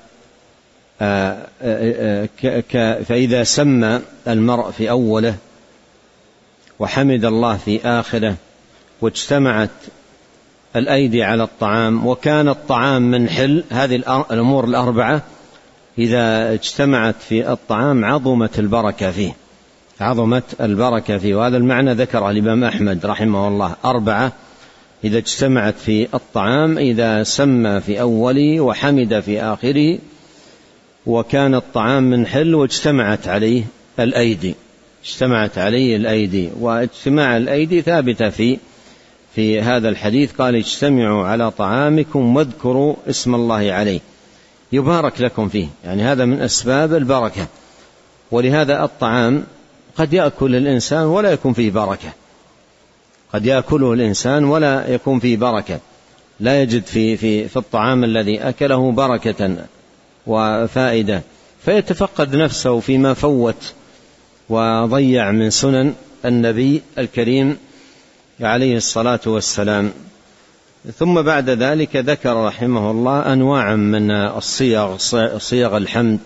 فإذا سمى المرء في أوله وحمد الله في آخره واجتمعت الأيدي على الطعام وكان الطعام من حل، هذه الأمور الأربعة إذا اجتمعت في الطعام عظمت البركة فيه، عظمت البركة فيه. وهذا المعنى ذكر الإمام أحمد رحمه الله، أربعة إذا اجتمعت في الطعام: إذا سمى في أوله وحمد في آخره وكان الطعام من حل واجتمعت عليه الأيدي، اجتمعت عليه الأيدي. واجتماع الأيدي ثابتة في في هذا الحديث، قال اجتمعوا على طعامكم واذكروا اسم الله عليه يبارك لكم فيه، يعني هذا من أسباب البركة. ولهذا الطعام قد يأكل الإنسان ولا يكون فيه بركة، قد يأكله الإنسان ولا يكون فيه بركة، لا يجد في, في, في الطعام الذي أكله بركة وفائدة، فيتفقد نفسه فيما فوت وضيع من سنن النبي الكريم عليه الصلاة والسلام. ثم بعد ذلك ذكر رحمه الله أنواعا من الصيغ، صيغ الحمد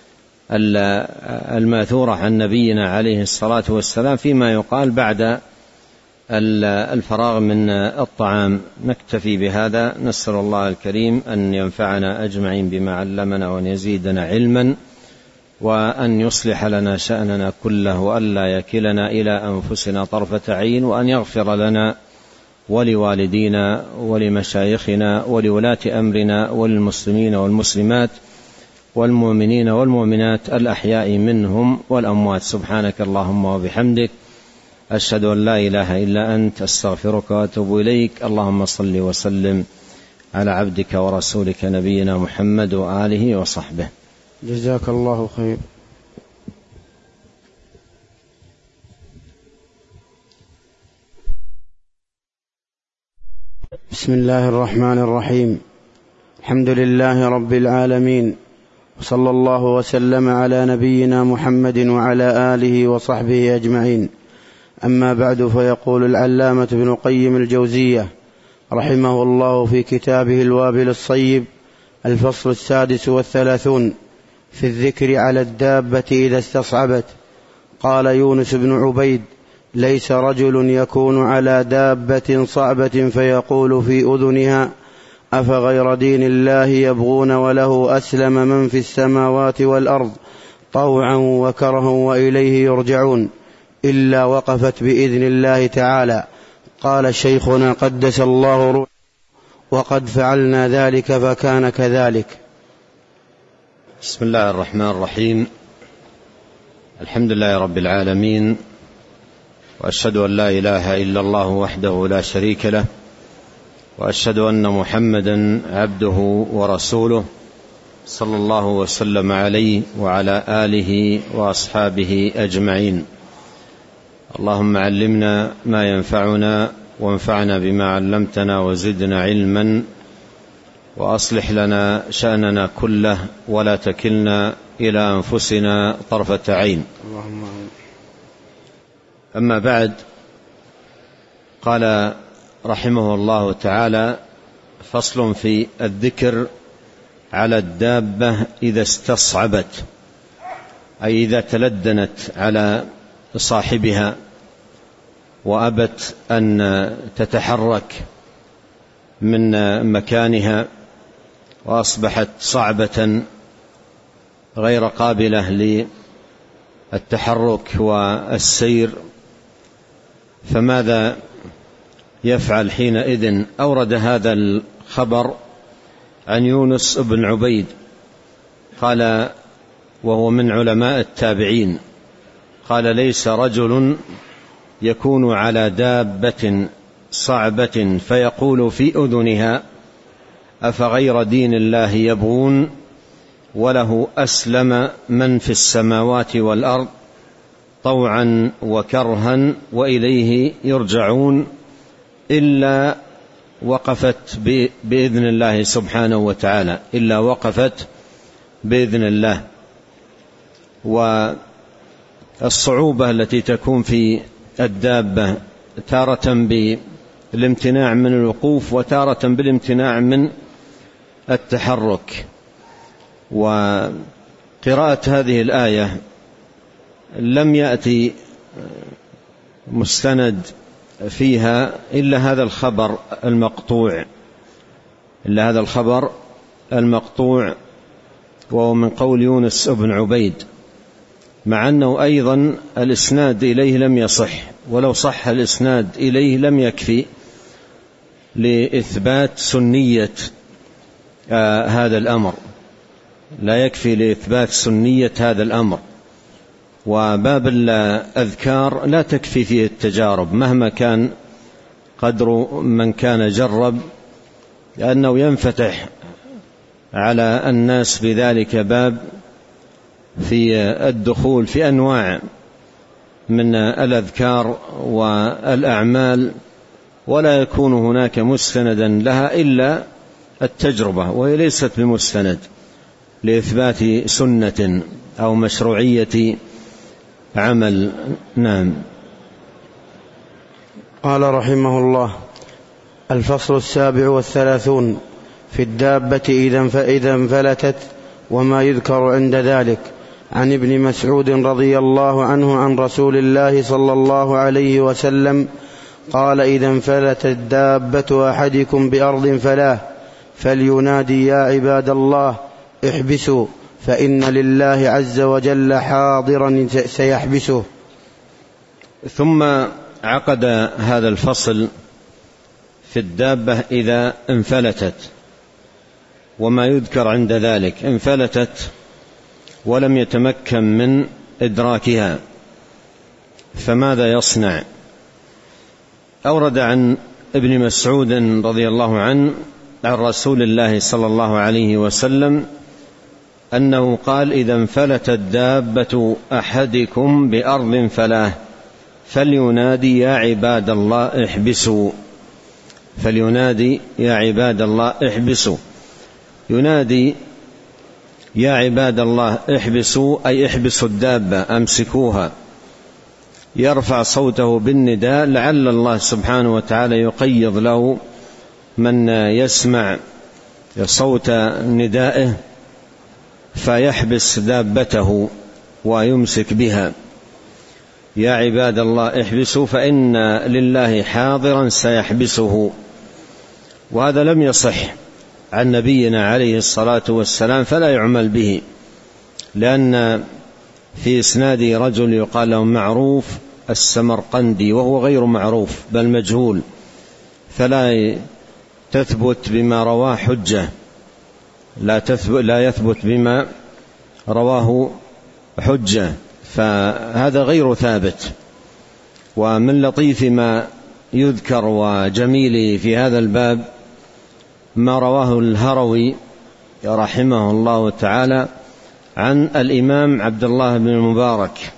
الماثورة عن نبينا عليه الصلاة والسلام فيما يقال بعد الفراغ من الطعام. نكتفي بهذا، نسأل الله الكريم أن ينفعنا أجمعين بما علمنا وأن يزيدنا علما وأن يصلح لنا شأننا كله وأن لا يكلنا إلى أنفسنا طرفة عين، وأن يغفر لنا ولوالدينا ولمشايخنا ولولاة أمرنا وللمسلمين والمسلمات والمؤمنين والمؤمنات الأحياء منهم والأموات. سبحانك اللهم وبحمدك، أشهد أن لا إله إلا أنت، أستغفرك وأتوب إليك. اللهم صل وسلم على عبدك ورسولك نبينا محمد وآله وصحبه. جزاك الله خير. بسم الله الرحمن الرحيم، الحمد لله رب العالمين، وصلى الله وسلم على نبينا محمد وعلى آله وصحبه أجمعين. أما بعد، فيقول العلامة ابن قيم الجوزية رحمه الله في كتابه الوابل الصيب الفصل السادس والثلاثون في الذكر على الدابة إذا استصعبت، قال يونس بن عبيد: ليس رجل يكون على دابة صعبة فيقول في أذنها: أفغير دين الله يبغون وله أسلم من في السماوات والأرض طوعا وكرها وإليه يرجعون، إلا وقفت بإذن الله تعالى. قال شيخنا قدس الله روحه: وقد فعلنا ذلك فكان كذلك. بسم الله الرحمن الرحيم، الحمد لله رب العالمين، وأشهد أن لا إله إلا الله وحده لا شريك له، وأشهد أن محمدا عبده ورسوله، صلى الله وسلم عليه وعلى آله وأصحابه أجمعين. اللهم علمنا ما ينفعنا وانفعنا بما علمتنا وزدنا علما وأصلح لنا شأننا كله ولا تكلنا إلى أنفسنا طرفة عين. أما بعد، قال رحمه الله تعالى: فصل في الذكر على الدابة إذا استصعبت، أي إذا تلدنت على صاحبها وأبت أن تتحرك من مكانها وأصبحت صعبة غير قابلة للتحرك والسير، فماذا يفعل حينئذ؟ أورد هذا الخبر عن يونس بن عبيد، قال وهو من علماء التابعين، قال: ليس رجل يكون على دابة صعبة فيقول في أذنها: أفغير دين الله يبغون وله أسلم من في السماوات والأرض طوعا وكرها وإليه يرجعون، إلا وقفت بإذن الله سبحانه وتعالى، إلا وقفت بإذن الله. والصعوبة التي تكون في الدابة تارة بالامتناع من الوقوف وتارة بالامتناع من التحرك. وقراءة هذه الآية لم يأتي مستند فيها إلا هذا الخبر المقطوع إلا هذا الخبر المقطوع وهو من قول يونس بن عبيد، مع أنه أيضا الإسناد إليه لم يصح، ولو صح الإسناد إليه لم يكفي لإثبات سنية آه هذا الأمر، لا يكفي لإثبات سنية هذا الأمر. وباب الأذكار لا تكفي فيه التجارب مهما كان قدر من كان جرب، لأنه ينفتح على الناس بذلك باب في الدخول في أنواع من الأذكار والأعمال، ولا يكون هناك مستندا لها إلا التجربة، وهي ليست بمستند لإثبات سنة أو مشروعية عمل. نعم. قال رحمه الله: الفصل السابع والثلاثون في الدابة إذا انفلتت وما يذكر عند ذلك. عن ابن مسعود رضي الله عنه عن رسول الله صلى الله عليه وسلم قال: إذا انفلتت دابة أحدكم بأرض فلاه فلينادي: يا عباد الله احبسوا، فإن لله عز وجل حاضرا سيحبسه. ثم عقد هذا الفصل في الدابة إذا انفلتت وما يذكر عند ذلك. انفلتت ولم يتمكن من إدراكها، فماذا يصنع؟ أورد عن ابن مسعود رضي الله عنه عن رسول الله صلى الله عليه وسلم أنه قال: إذا انفلتت دابة أحدكم بأرض فلاه فلينادي: يا عباد الله احبسوا، فلينادي: يا عباد الله احبسوا. ينادي: يا عباد الله احبسوا، أي احبسوا الدابة، أمسكوها. يرفع صوته بالنداء لعل الله سبحانه وتعالى يقيض له من يسمع صوت ندائه فيحبس دابته ويمسك بها. يا عباد الله احبسوا، فإن لله حاضرا سيحبسه. وهذا لم يصح عن نبينا عليه الصلاة والسلام، فلا يعمل به، لأن في إسناده رجل يقال له معروف السمرقندي، وهو غير معروف بل مجهول، فلا تثبت بما رواه حجة، لا تثبت لا يثبت بما رواه حجة، فهذا غير ثابت. ومن لطيف ما يذكر وجميل في هذا الباب ما رواه الهروي رحمه الله تعالى عن الإمام عبد الله بن المبارك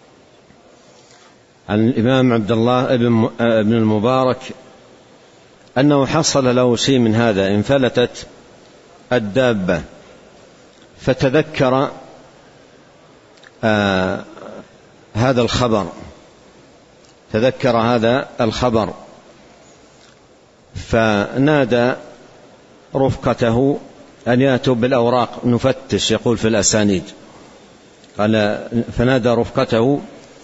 عن الإمام عبد الله بن المبارك أنه حصل له شيء من هذا، انفلتت الدابة، فتذكر آه هذا الخبر تذكر هذا الخبر فنادى رفقته أن يأتوا بالأوراق نفتش، يقول في الأسانيد، قال فنادى رفقته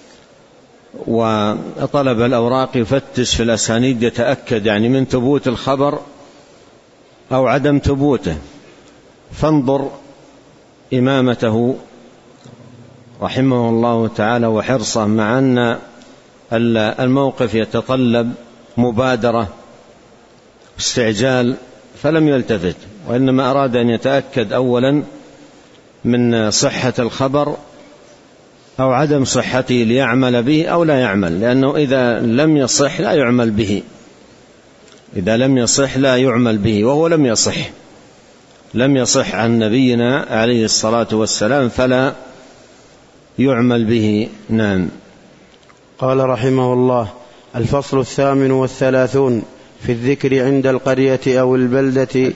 وطلب الأوراق يفتش في الأسانيد يتأكد يعني من ثبوت الخبر أو عدم ثبوته. فانظر إمامته رحمه الله تعالى وحرصه، مع أن الموقف يتطلب مبادرة استعجال، فلم يلتفت، وإنما أراد أن يتأكد أولا من صحة الخبر أو عدم صحته ليعمل به أو لا يعمل، لأنه إذا لم يصح لا يعمل به، إذا لم يصح لا يعمل به، وهو لم يصح لم يصح عن نبينا عليه الصلاة والسلام فلا يعمل به. نعم. قال رحمه الله: الفصل الثامن والثلاثون في الذكر عند القرية أو البلدة.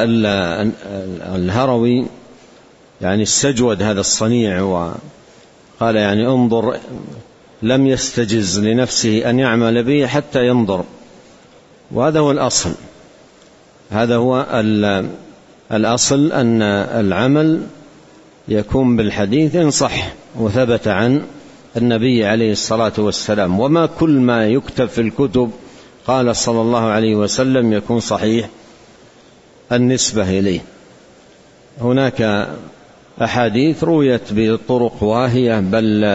الهروي يعني استجود هذا الصنيع، وقال يعني انظر، لم يستجز لنفسه أن يعمل به حتى ينظر، وهذا هو الأصل، هذا هو الأصل أن العمل يكون بالحديث إن صح وثبت عن النبي عليه الصلاة والسلام، وما كل ما يكتب في الكتب قال صلى الله عليه وسلم يكون صحيح النسبة إليه. هناك أحاديث رويت بطرق واهية بل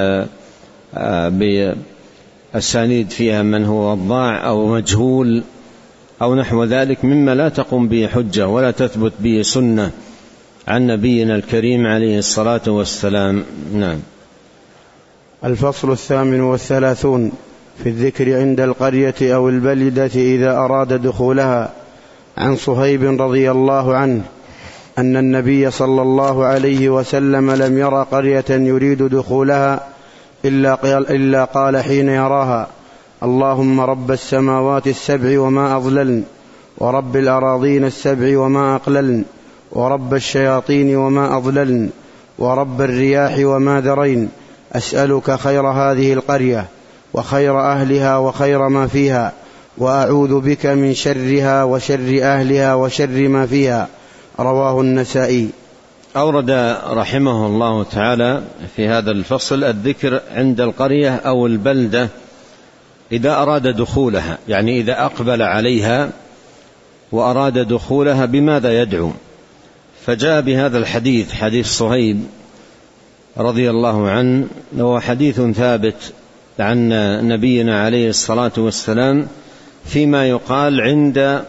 بأسانيد فيها من هو وضاع أو مجهول أو نحو ذلك، مما لا تقوم به حجة ولا تثبت به سنة عن نبينا الكريم عليه الصلاة والسلام. نعم. الفصل الثامن والثلاثون في الذكر عند القرية أو البلدة إذا أراد دخولها. عن صهيب رضي الله عنه أن النبي صلى الله عليه وسلم لم يرى قرية يريد دخولها إلا قال, إلا قال حين يراها: اللهم رب السماوات السبع وما أضللن، ورب الأراضين السبع وما أقللن، ورب الشياطين وما أضللن، ورب الرياح وما ذرين، أسألك خير هذه القرية وخير أهلها وخير ما فيها، وأعوذ بك من شرها وشر أهلها وشر ما فيها. رواه النسائي. أورد رحمه الله تعالى في هذا الفصل الذكر عند القرية أو البلدة إذا أراد دخولها، يعني إذا أقبل عليها وأراد دخولها بماذا يدعو. فجاء بهذا الحديث، حديث صهيب رضي الله عنه، وهو حديث ثابت عن نبينا عليه الصلاة والسلام فيما يقال عند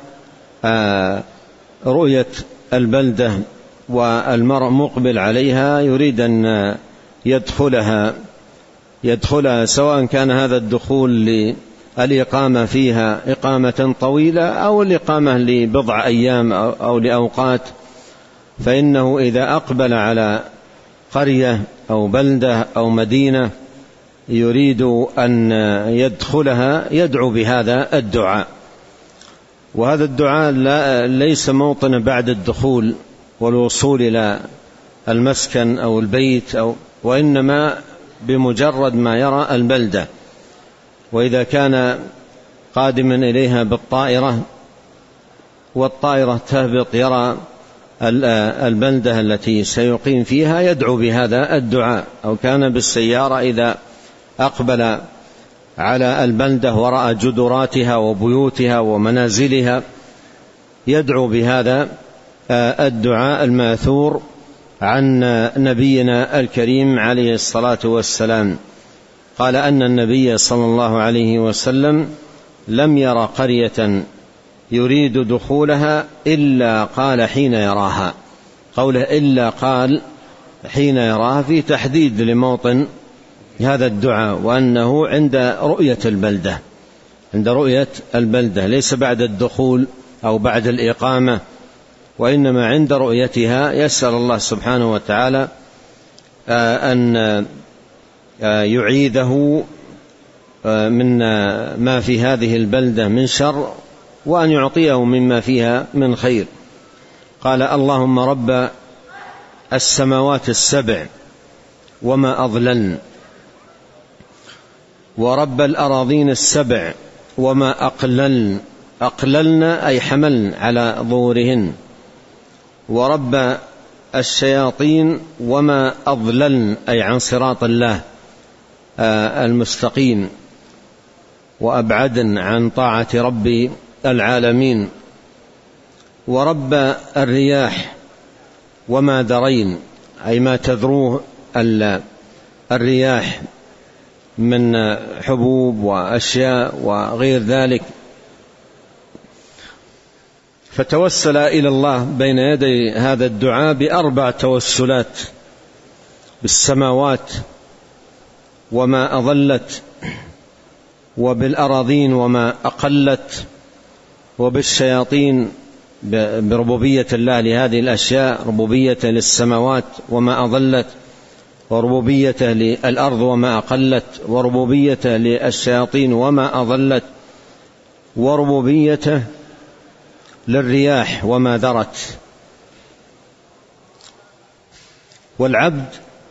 رؤية البلدة والمرء مقبل عليها يريد أن يدخلها يدخلها سواء كان هذا الدخول للإقامة فيها إقامة طويلة أو الإقامة لبضع أيام أو لأوقات، فإنه إذا أقبل على قرية أو بلدة أو مدينة يريد أن يدخلها يدعو بهذا الدعاء. وهذا الدعاء لا ليس موطن بعد الدخول والوصول إلى المسكن أو البيت أو وإنما بمجرد ما يرى البلدة. وإذا كان قادما إليها بالطائرة والطائرة تهبط يرى البلدة التي سيقيم فيها يدعو بهذا الدعاء، أو كان بالسيارة إذا أقبل على البلدة ورأى جدراتها وبيوتها ومنازلها يدعو بهذا الدعاء الماثور عن نبينا الكريم عليه الصلاة والسلام. قال أن النبي صلى الله عليه وسلم لم يرى قرية يريد دخولها إلا قال حين يراها. قوله إلا قال حين يراها في تحديد لموطن هذا الدعاء، وأنه عند رؤية البلدة عند رؤية البلدة ليس بعد الدخول أو بعد الإقامة، وإنما عند رؤيتها يسأل الله سبحانه وتعالى أن يعيذه من ما في هذه البلدة من شر وأن يعطيه مما فيها من خير. قال: اللهم رب السماوات السبع وما أضللن، ورب الأراضين السبع وما أقللن، أقللن أي حملن على ظهورهن، ورب الشياطين وما أضللن أي عن صراط الله المستقيم وأبعدن عن طاعة رب العالمين، ورب الرياح وما درين أي ما تذروه الرياح من حبوب وأشياء وغير ذلك. فتوسل إلى الله بين يدي هذا الدعاء بأربع توسلات: بالسماوات وما أضلت، وبالأراضين وما أقلت، وبالشياطين بربوبية الله لهذه الأشياء، ربوبية للسماوات وما أضلت، وربوبية للأرض وما أقلت، وربوبية للشياطين وما أضلت، وربوبية للرياح وما درت. والعبد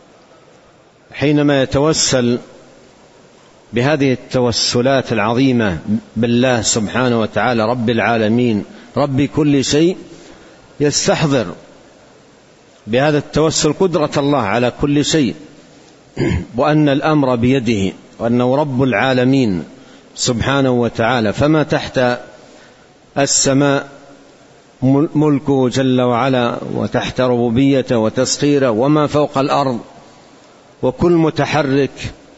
حينما يتوسل بهذه التوسلات العظيمة بالله سبحانه وتعالى رب العالمين رب كل شيء، يستحضر بهذا التوسل قدرة الله على كل شيء، وأن الأمر بيده، وأنه رب العالمين سبحانه وتعالى، فما تحت السماء ملكه جل وعلا وتحت ربوبيته وتسخيره، وما فوق الأرض وكل متحرك،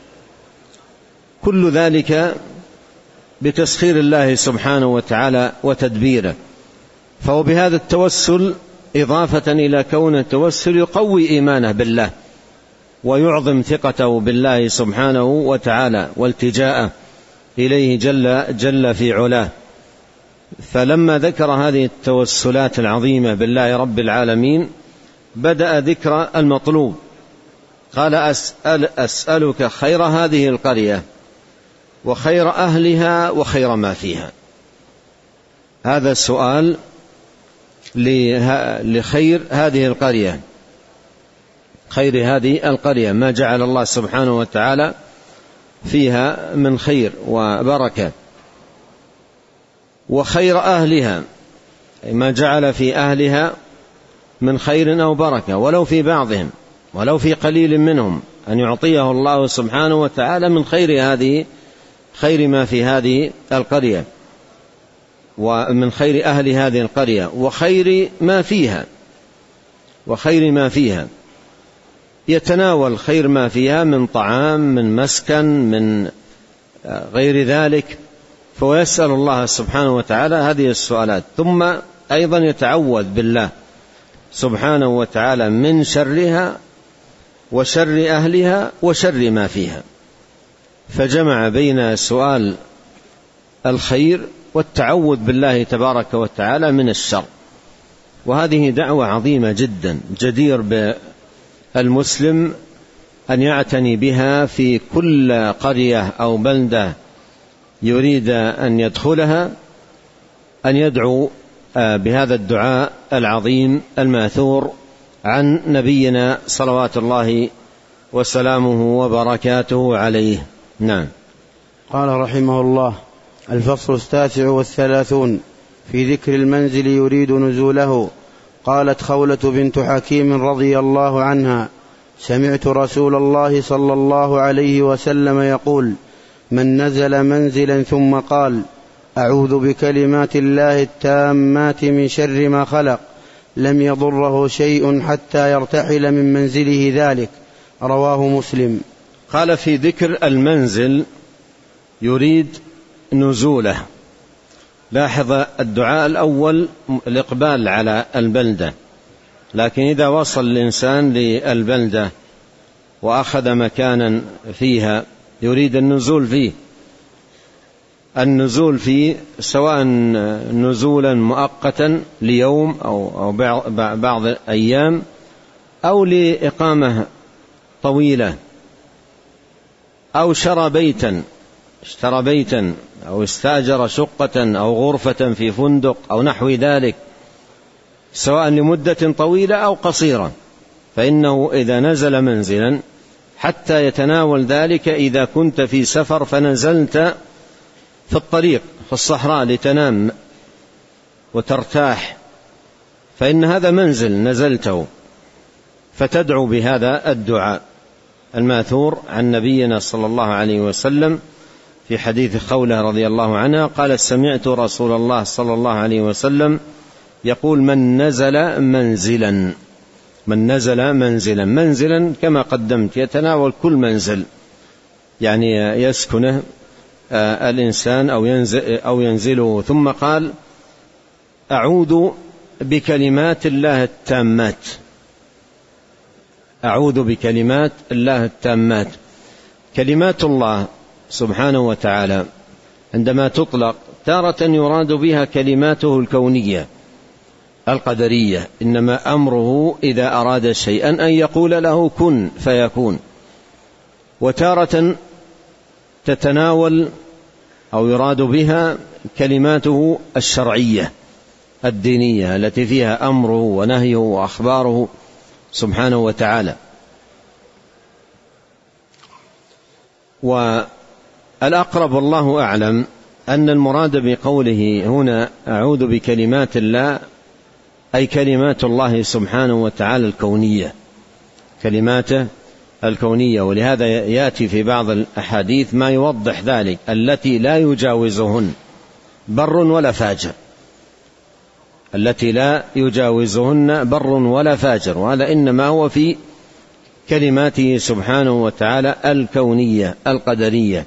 كل ذلك بتسخير الله سبحانه وتعالى وتدبيره. فهو بهذا التوسل إضافة إلى كون التوسل يقوي إيمانه بالله ويعظم ثقته بالله سبحانه وتعالى والتجاءه إليه جل, جل في علاه. فلما ذكر هذه التوسلات العظيمة بالله رب العالمين بدأ ذكر المطلوب. قال: أسأل أسألك خير هذه القرية وخير أهلها وخير ما فيها. هذا السؤال لخير هذه القرية، خير هذه القرية، ما جعل الله سبحانه وتعالى فيها من خير وبركة، وخير أهلها، ما جعل في أهلها من خير أو بركة، ولو في بعضهم ولو في قليل منهم، أن يعطيه الله سبحانه وتعالى من خير هذه خير ما في هذه القرية، ومن خير أهل هذه القرية، وخير ما فيها وخير ما فيها يتناول خير ما فيها من طعام، من مسكن، من غير ذلك. فهو يسأل الله سبحانه وتعالى هذه السؤالات، ثم أيضا يتعوذ بالله سبحانه وتعالى من شرها وشر أهلها وشر ما فيها. فجمع بين سؤال الخير والتعوذ بالله تبارك وتعالى من الشر. وهذه دعوة عظيمة جدا جدير بالمسلم أن يعتني بها في كل قرية أو بلدة يريد أن يدخلها، أن يدعو بهذا الدعاء العظيم الماثور عن نبينا صلوات الله وسلامه وبركاته عليه. نعم. قال رحمه الله: الفصل التاسع والثلاثون في ذكر المنزل يريد نزوله. قالت خولة بنت حكيم رضي الله عنها: سمعت رسول الله صلى الله عليه وسلم يقول: من نزل منزلا ثم قال: أعوذ بكلمات الله التامات من شر ما خلق، لم يضره شيء حتى يرتحل من منزله ذلك. رواه مسلم. قال: في ذكر المنزل يريد نزوله. لاحظ الدعاء الأول الإقبال على البلدة، لكن إذا وصل الإنسان للبلدة وأخذ مكانا فيها يريد النزول فيه. النزول فيه سواء نزولا مؤقتا ليوم أو بعض أيام أو لإقامة طويلة، أو شرى بيتا اشترى بيتا أو استأجر شقة أو غرفة في فندق أو نحو ذلك، سواء لمدة طويلة أو قصيرة، فإنه إذا نزل منزلا حتى يتناول ذلك إذا كنت في سفر فنزلت في الطريق في الصحراء لتنام وترتاح، فإن هذا منزل نزلته، فتدعو بهذا الدعاء الماثور عن نبينا صلى الله عليه وسلم في حديث خولة رضي الله عنها قال: سمعت رسول الله صلى الله عليه وسلم يقول: من نزل منزلا من نزل منزلا منزلا كما قدمت يتناول كل منزل، يعني يسكنه الإنسان أو ينزل أو ينزله. ثم قال: أعوذ بكلمات الله التامات أعوذ بكلمات الله التامات. كلمات الله سبحانه وتعالى عندما تطلق تارة يراد بها كلماته الكونية القدرية، إنما أمره إذا أراد شيئا أن يقول له كن فيكون، وتارة تتناول أو يراد بها كلماته الشرعية الدينية التي فيها أمره ونهيه وأخباره سبحانه وتعالى. والأقرب والله أعلم أن المراد بقوله هنا أعوذ بكلمات الله أي كلمات الله سبحانه وتعالى الكونية، كلماته الكونية. ولهذا يأتي في بعض الأحاديث ما يوضح ذلك: التي لا يجاوزهن بر ولا فاجر، التي لا يجاوزهن بر ولا فاجر، وهذا إنما هو في كلماته سبحانه وتعالى الكونية القدرية.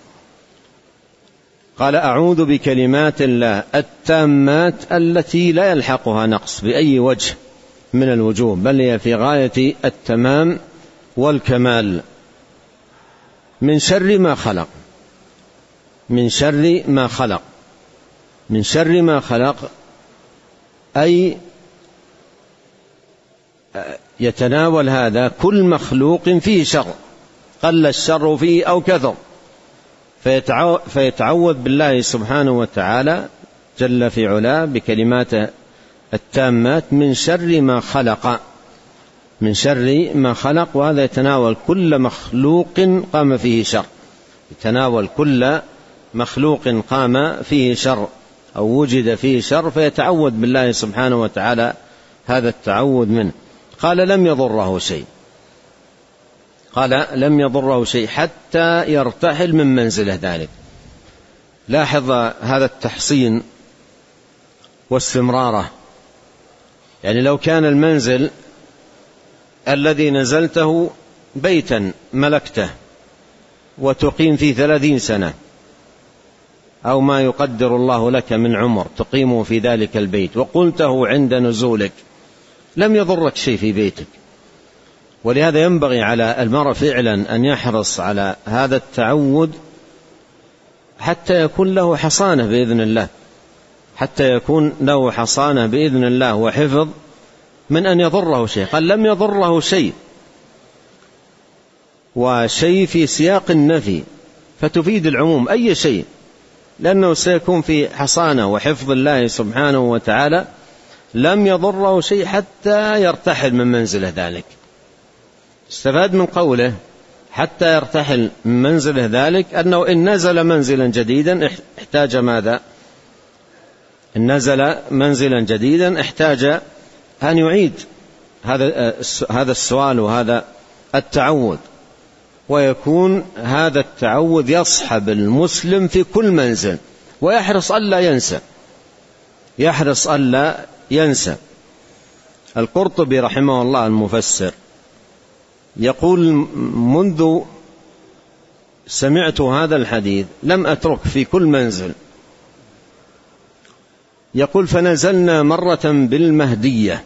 قال: أعوذ بكلمات الله التامات التي لا يلحقها نقص بأي وجه من الوجوه، بل هي في غاية التمام والكمال، من شر ما خلق من شر ما خلق من شر ما خلق أي يتناول هذا كل مخلوق فيه شر، قل الشر فيه أو كثر، فيتعوذ بالله سبحانه وتعالى جل في علاه بكلماته التامات من شر ما خلق من شر ما خلق. وهذا يتناول كل مخلوق قام فيه شر، يتناول كل مخلوق قام فيه شر أو وجد فيه شر، فيتعوذ بالله سبحانه وتعالى هذا التعوذ منه. قال: لم يضره شيء قال لم يضره شيء حتى يرتحل من منزله ذلك. لاحظ هذا التحصين واستمراره، يعني لو كان المنزل الذي نزلته بيتا ملكته وتقيم فيه ثلاثين سنة أو ما يقدر الله لك من عمر تقيمه في ذلك البيت وقلته عند نزولك، لم يضرك شيء في بيتك. ولهذا ينبغي على المرء فعلا أن يحرص على هذا التعود حتى يكون له حصانة بإذن الله حتى يكون له حصانة بإذن الله وحفظ من أن يضره شيء. قال: لم يضره شيء، وشيء في سياق النفي فتفيد العموم أي شيء، لأنه سيكون في حصانة وحفظ الله سبحانه وتعالى. لم يضره شيء حتى يرتحل من منزله ذلك. استفاد من قوله حتى يرتحل من منزله ذلك أنه إن نزل منزلا جديدا احتاج ماذا؟ إن نزل منزلا جديدا احتاج أن يعيد هذا هذا السؤال وهذا التعوذ، ويكون هذا التعوذ يصحب المسلم في كل منزل، ويحرص ألا ينسى يحرص ألا ينسى. القرطبي رحمه الله المفسر يقول: منذ سمعت هذا الحديث لم أترك في كل منزل. يقول: فنزلنا مرة بالمهدية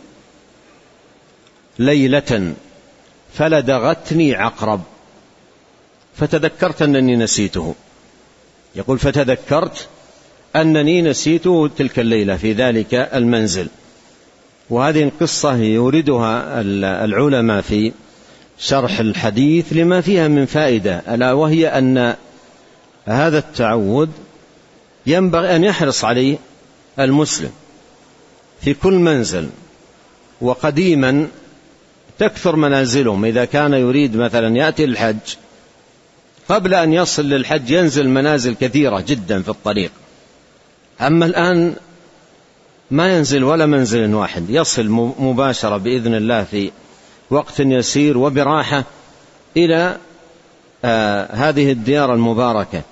ليلة فلدغتني عقرب فتذكرت أنني نسيته. يقول: فتذكرت أنني نسيته تلك الليلة في ذلك المنزل. وهذه القصة يوردها العلماء في شرح الحديث لما فيها من فائدة، ألا وهي أن هذا التعوذ ينبغي أن يحرص عليه المسلم في كل منزل. وقديما تكثر منازلهم، إذا كان يريد مثلا يأتي الحج قبل أن يصل للحج ينزل منازل كثيرة جدا في الطريق. أما الآن ما ينزل ولا منزل واحد، يصل مباشرة بإذن الله في وقت يسير وبراحة إلى آه هذه الديار المباركة.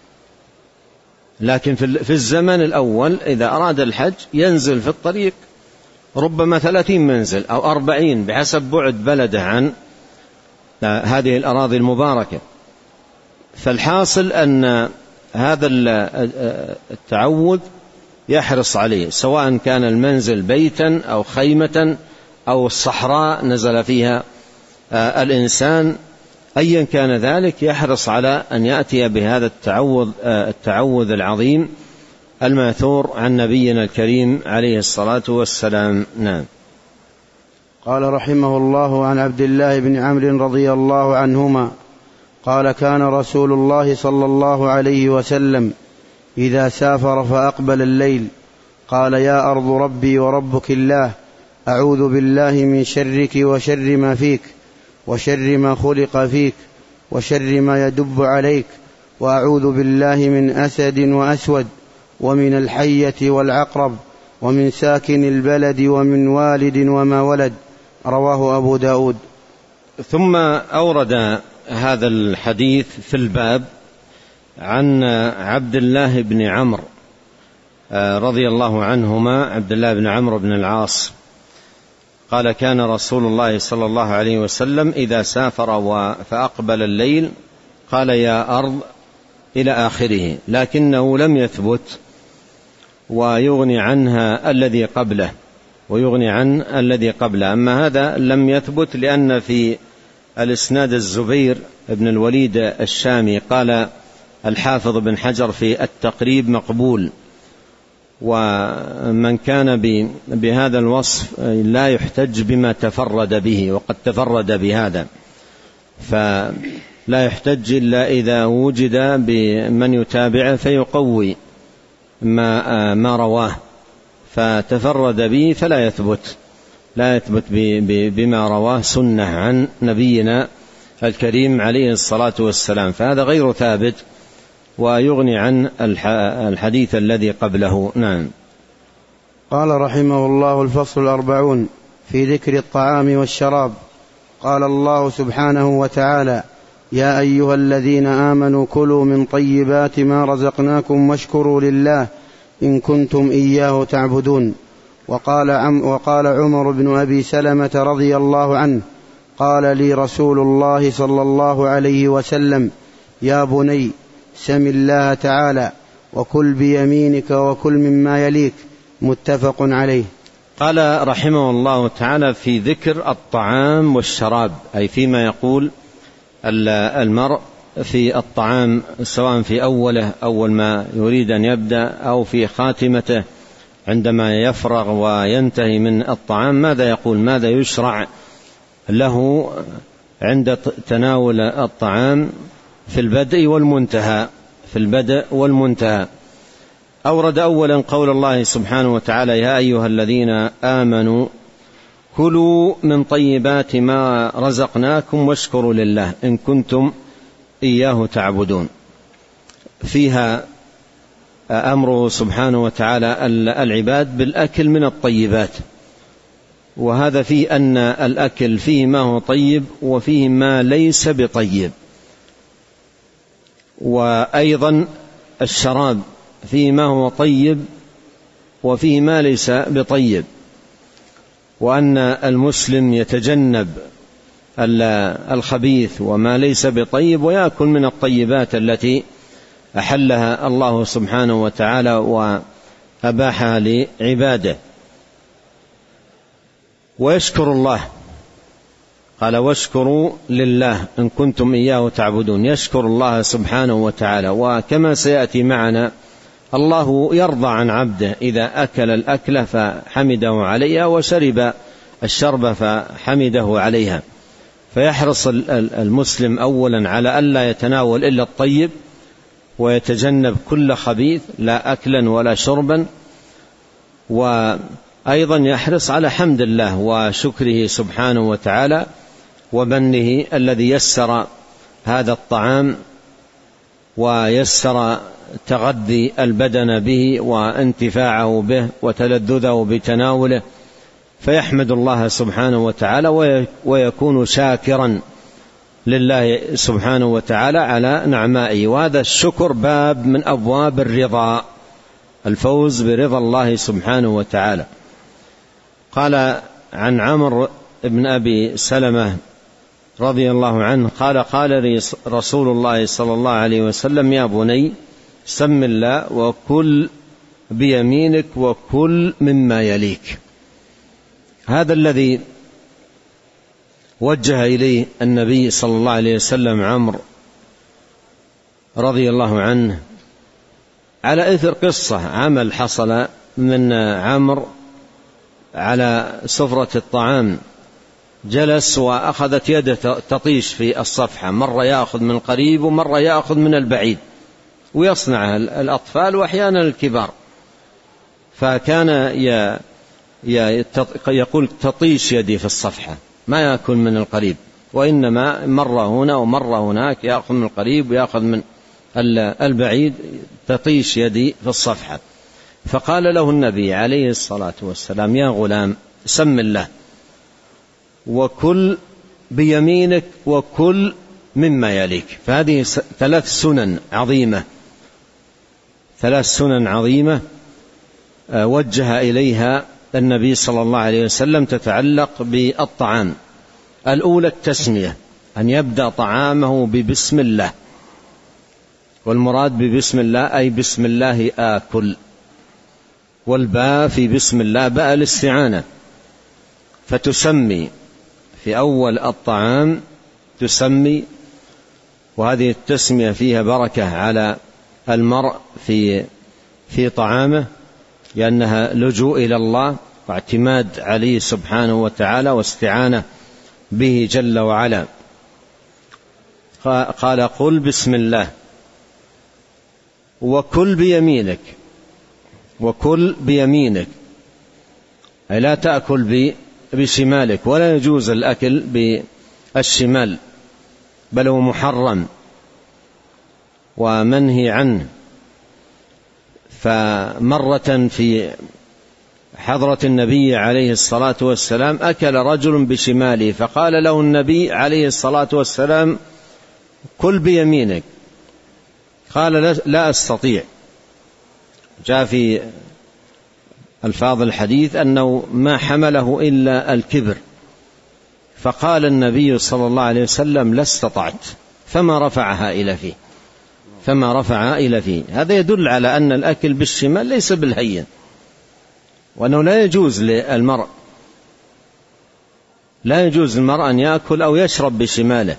لكن في الزمن الأول إذا أراد الحج ينزل في الطريق ربما ثلاثين منزل أو أربعين بحسب بعد بلده عن هذه الأراضي المباركة. فالحاصل أن هذا التعوذ يحرص عليه، سواء كان المنزل بيتا أو خيمة أو الصحراء نزل فيها الإنسان، أيا كان ذلك يحرص على أن يأتي بهذا التعوذ التعوذ العظيم الماثور عن نبينا الكريم عليه الصلاة والسلام. نعم. قال رحمه الله عن عبد الله بن عمرو رضي الله عنهما قال كان رسول الله صلى الله عليه وسلم إذا سافر فأقبل الليل قال يا أرض ربي وربك الله، أعوذ بالله من شرك وشر ما فيك وشر ما خلق فيك وشر ما يدب عليك، وأعوذ بالله من أسد وأسود ومن الحية والعقرب ومن ساكن البلد ومن والد وما ولد. رواه أبو داود. ثم أورد هذا الحديث في الباب عن عبد الله بن عمرو رضي الله عنهما، عبد الله بن عمرو بن العاص قال كان رسول الله صلى الله عليه وسلم إذا سافر فأقبل الليل قال يا أرض إلى آخره، لكنه لم يثبت ويغني عنها الذي قبله ويغني عن الذي قبله. أما هذا لم يثبت لأن في الإسناد الزبير بن الوليد الشامي قال الحافظ بن حجر في التقريب مقبول، ومن كان بهذا الوصف لا يحتج بما تفرد به، وقد تفرد بهذا، فلا يحتج إلا إذا وجد بمن يتابعه فيقوي ما, ما رواه، فتفرد به فلا يثبت لا يثبت بما رواه سنة عن نبينا الكريم عليه الصلاة والسلام، فهذا غير ثابت ويغني عن الحديث الذي قبله. نعم. قال رحمه الله الفصل الأربعون في ذكر الطعام والشراب. قال الله سبحانه وتعالى يا أيها الذين آمنوا كلوا من طيبات ما رزقناكم واشكروا لله إن كنتم إياه تعبدون. وقال, عم وقال عمر بن أبي سلمة رضي الله عنه قال لي رسول الله صلى الله عليه وسلم يا بني سم الله تعالى وكل بيمينك وكل مما يليك. متفق عليه. قال رحمه الله تعالى في ذكر الطعام والشراب، أي فيما يقول المرء في الطعام سواء في أوله أول ما يريد أن يبدأ أو في خاتمته عندما يفرغ وينتهي من الطعام، ماذا يقول، ماذا يشرع له عند تناول الطعام في البدء والمنتهى في البدء والمنتهى. أورد أولا قول الله سبحانه وتعالى يا أيها الذين آمنوا كلوا من طيبات ما رزقناكم واشكروا لله إن كنتم إياه تعبدون. فيها أمره سبحانه وتعالى العباد بالأكل من الطيبات، وهذا فيه أن الأكل فيه ما هو طيب وفيه ما ليس بطيب، وأيضا الشراب فيه ما هو طيب وفيه ما ليس بطيب، وأن المسلم يتجنب الخبيث وما ليس بطيب ويأكل من الطيبات التي أحلها الله سبحانه وتعالى وأباحها لعباده. ويشكر الله، قال واشكروا لله إن كنتم إياه تعبدون، يشكر الله سبحانه وتعالى. وكما سيأتي معنا الله يرضى عن عبده إذا أكل الأكلة فحمده عليها وشرب الشرب فحمده عليها، فيحرص المسلم أولا على ألا يتناول إلا الطيب ويتجنب كل خبيث لا أكلا ولا شربا، وأيضا يحرص على حمد الله وشكره سبحانه وتعالى ومنه الذي يسر هذا الطعام ويسر تغذي البدن به وانتفاعه به وتلذذه بتناوله، فيحمد الله سبحانه وتعالى ويكون شاكرا لله سبحانه وتعالى على نعمائه. وهذا الشكر باب من أبواب الرضا، الفوز برضا الله سبحانه وتعالى. قال عن عمرو بن أبي سلمة رضي الله عنه قال قال رسول الله صلى الله عليه وسلم: يا بني سم الله وكل بيمينك وكل مما يليك. هذا الذي وجه إليه النبي صلى الله عليه وسلم عمرو رضي الله عنه على إثر قصة عمل حصل من عمرو على سفرة الطعام، جلس وأخذت يده تطيش في الصفحة، مرة يأخذ من قريب ومرة يأخذ من البعيد، ويصنع الأطفال وأحيانا الكبار، فكان يقول تطيش يدي في الصفحة، ما يأكل من القريب، وإنما مرة هنا ومرة هناك، يأخذ من القريب ويأخذ من البعيد، تطيش يدي في الصفحة. فقال له النبي عليه الصلاة والسلام: يا غلام سم الله وكل بيمينك وكل مما يليك. فهذه ثلاث سنن عظيمة، ثلاث سنن عظيمة وجه إليها النبي صلى الله عليه وسلم تتعلق بالطعام. الأولى التسمية، أن يبدأ طعامه ببسم الله، والمراد ببسم الله أي بسم الله آكل، والباء في بسم الله باء الاستعانة، فتسمي في أول الطعام تسمي، وهذه التسمية فيها بركة على المرء في في طعامه، لأنها لجوء إلى الله واعتماد عليه سبحانه وتعالى واستعانة به جل وعلا. قال: قل بسم الله وكل بيمينك، وكل بيمينك أي لا تأكل بشمالك، ولا يجوز الأكل بالشمال، بل هو محرم ومنهي عنه. فمرة في حضرة النبي عليه الصلاة والسلام أكل رجل بشماله، فقال له النبي عليه الصلاة والسلام: كل بيمينك. قال: لا أستطيع. جاء في الفاظ الحديث أنه ما حمله إلا الكبر، فقال النبي صلى الله عليه وسلم: لا استطعت، فما رفعها إلى فيه، فما رفعها إلى فيه. هذا يدل على أن الأكل بالشمال ليس بالهين، وأنه لا يجوز للمرء لا يجوز للمرء أن يأكل أو يشرب بشماله.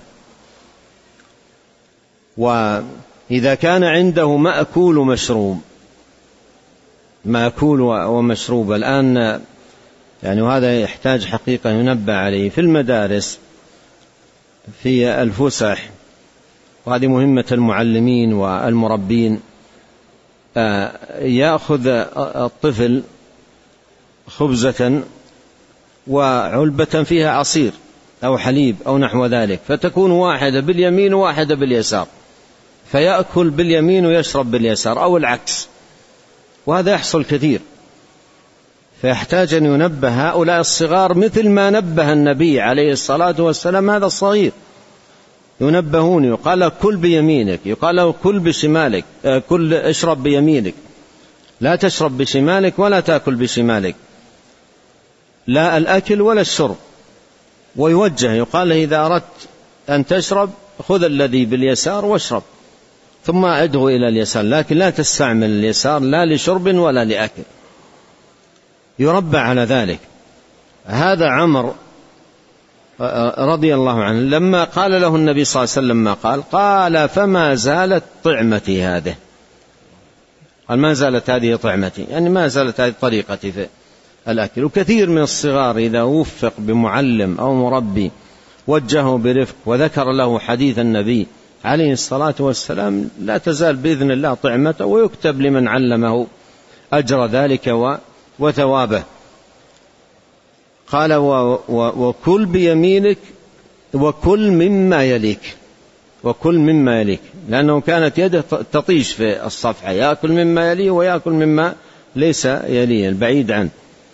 وإذا كان عنده مأكول ومشروب، مأكول ومشروب الآن يعني، وهذا يحتاج حقيقة ينبه عليه في المدارس، في الفسح، وهذه مهمة المعلمين والمربين، يأخذ الطفل خبزة وعلبة فيها عصير أو حليب أو نحو ذلك، فتكون واحدة باليمين وواحدة باليسار، فيأكل باليمين ويشرب باليسار أو العكس، وهذا يحصل كثير. فيحتاج أن ينبه هؤلاء الصغار مثل ما نبه النبي عليه الصلاة والسلام هذا الصغير، ينبهون، يقال كل بيمينك، يقال كل بشمالك، كل اشرب بيمينك، لا تشرب بشمالك ولا تأكل بشمالك، لا الأكل ولا الشرب. ويوجه، يقال إذا أردت أن تشرب خذ الذي باليسار واشرب، ثم أدعو إلى اليسار، لكن لا تستعمل اليسار لا لشرب ولا لأكل. يربى على ذلك. هذا عمر رضي الله عنه لما قال له النبي صلى الله عليه وسلم ما قال، قال: فما زالت طعمتي هذه، قال ما زالت هذه طعمتي، يعني ما زالت هذه طريقتي في الأكل. وكثير من الصغار إذا وفق بمعلم أو مربي وجهه برفق وذكر له حديث النبي عليه الصلاة والسلام لا تزال بإذن الله طعمته، ويكتب لمن علمه أجر ذلك وثوابه. قال وكل بيمينك وكل مما يليك، وكل مما يليك، لأنه كانت يده تطيش في الصفحة، يأكل مما يليه ويأكل مما ليس يليه البعيد عنه،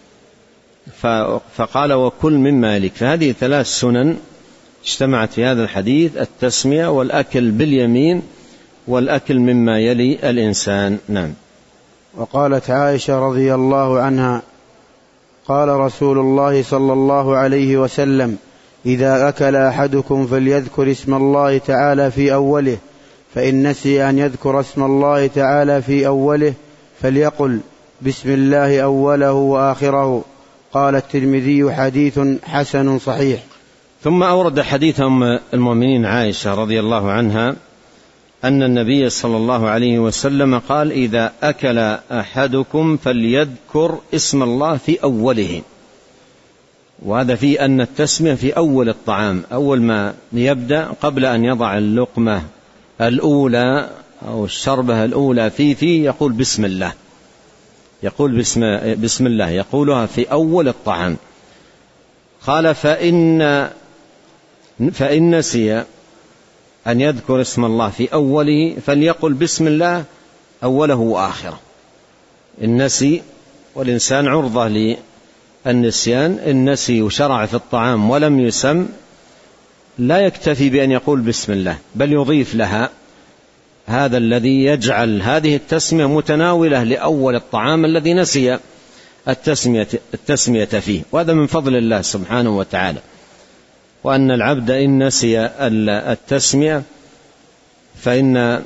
فقال وكل مما يليك. فهذه ثلاث سنن اجتمعت في هذا الحديث: التسمية والأكل باليمين والأكل مما يلي الإنسان. نعم. وقالت عائشة رضي الله عنها: قال رسول الله صلى الله عليه وسلم: إذا أكل أحدكم فليذكر اسم الله تعالى في أوله، فإن نسي أن يذكر اسم الله تعالى في أوله فليقل بسم الله أوله وآخره. قال الترمذي: حديث حسن صحيح. ثم أورد حديث أم المؤمنين عائشة رضي الله عنها أن النبي صلى الله عليه وسلم قال: إذا أكل أحدكم فليذكر اسم الله في أوله. وهذا فيه أن التسمية في أول الطعام، أول ما يبدأ قبل أن يضع اللقمة الأولى أو الشربة الأولى في فيه يقول بسم الله، يقول بسم, بسم الله يقولها في أول الطعام. قال: فإن فإن نسي أن يذكر اسم الله في أوله فليقل بسم الله أوله وآخره. النسي، والإنسان عرضة للنسيان، النسي وشرع في الطعام ولم يسم لا يكتفي بأن يقول بسم الله، بل يضيف لها هذا الذي يجعل هذه التسمية متناولة لأول الطعام الذي نسي التسمية, التسمية فيه. وهذا من فضل الله سبحانه وتعالى، وأن العبد إن نسي التسمية فإن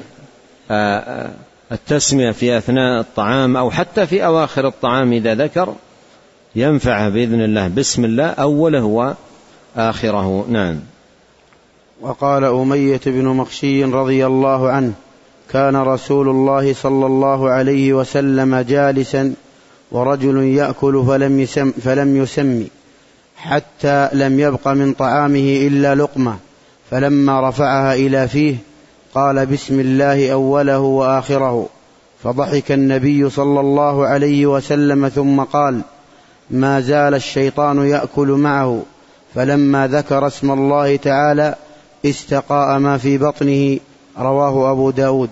التسمية في أثناء الطعام أو حتى في أواخر الطعام إذا ذكر ينفع بإذن الله بسم الله أوله وآخره. نعم. وقال أمية بن مخشي رضي الله عنه: كان رسول الله صلى الله عليه وسلم جالسا ورجل يأكل فلم يسم, فلم يسمي حتى لم يبق من طعامه إلا لقمة، فلما رفعها إلى فيه قال بسم الله أوله وآخره، فضحك النبي صلى الله عليه وسلم ثم قال: ما زال الشيطان يأكل معه، فلما ذكر اسم الله تعالى استقاء ما في بطنه. رواه أبو داود.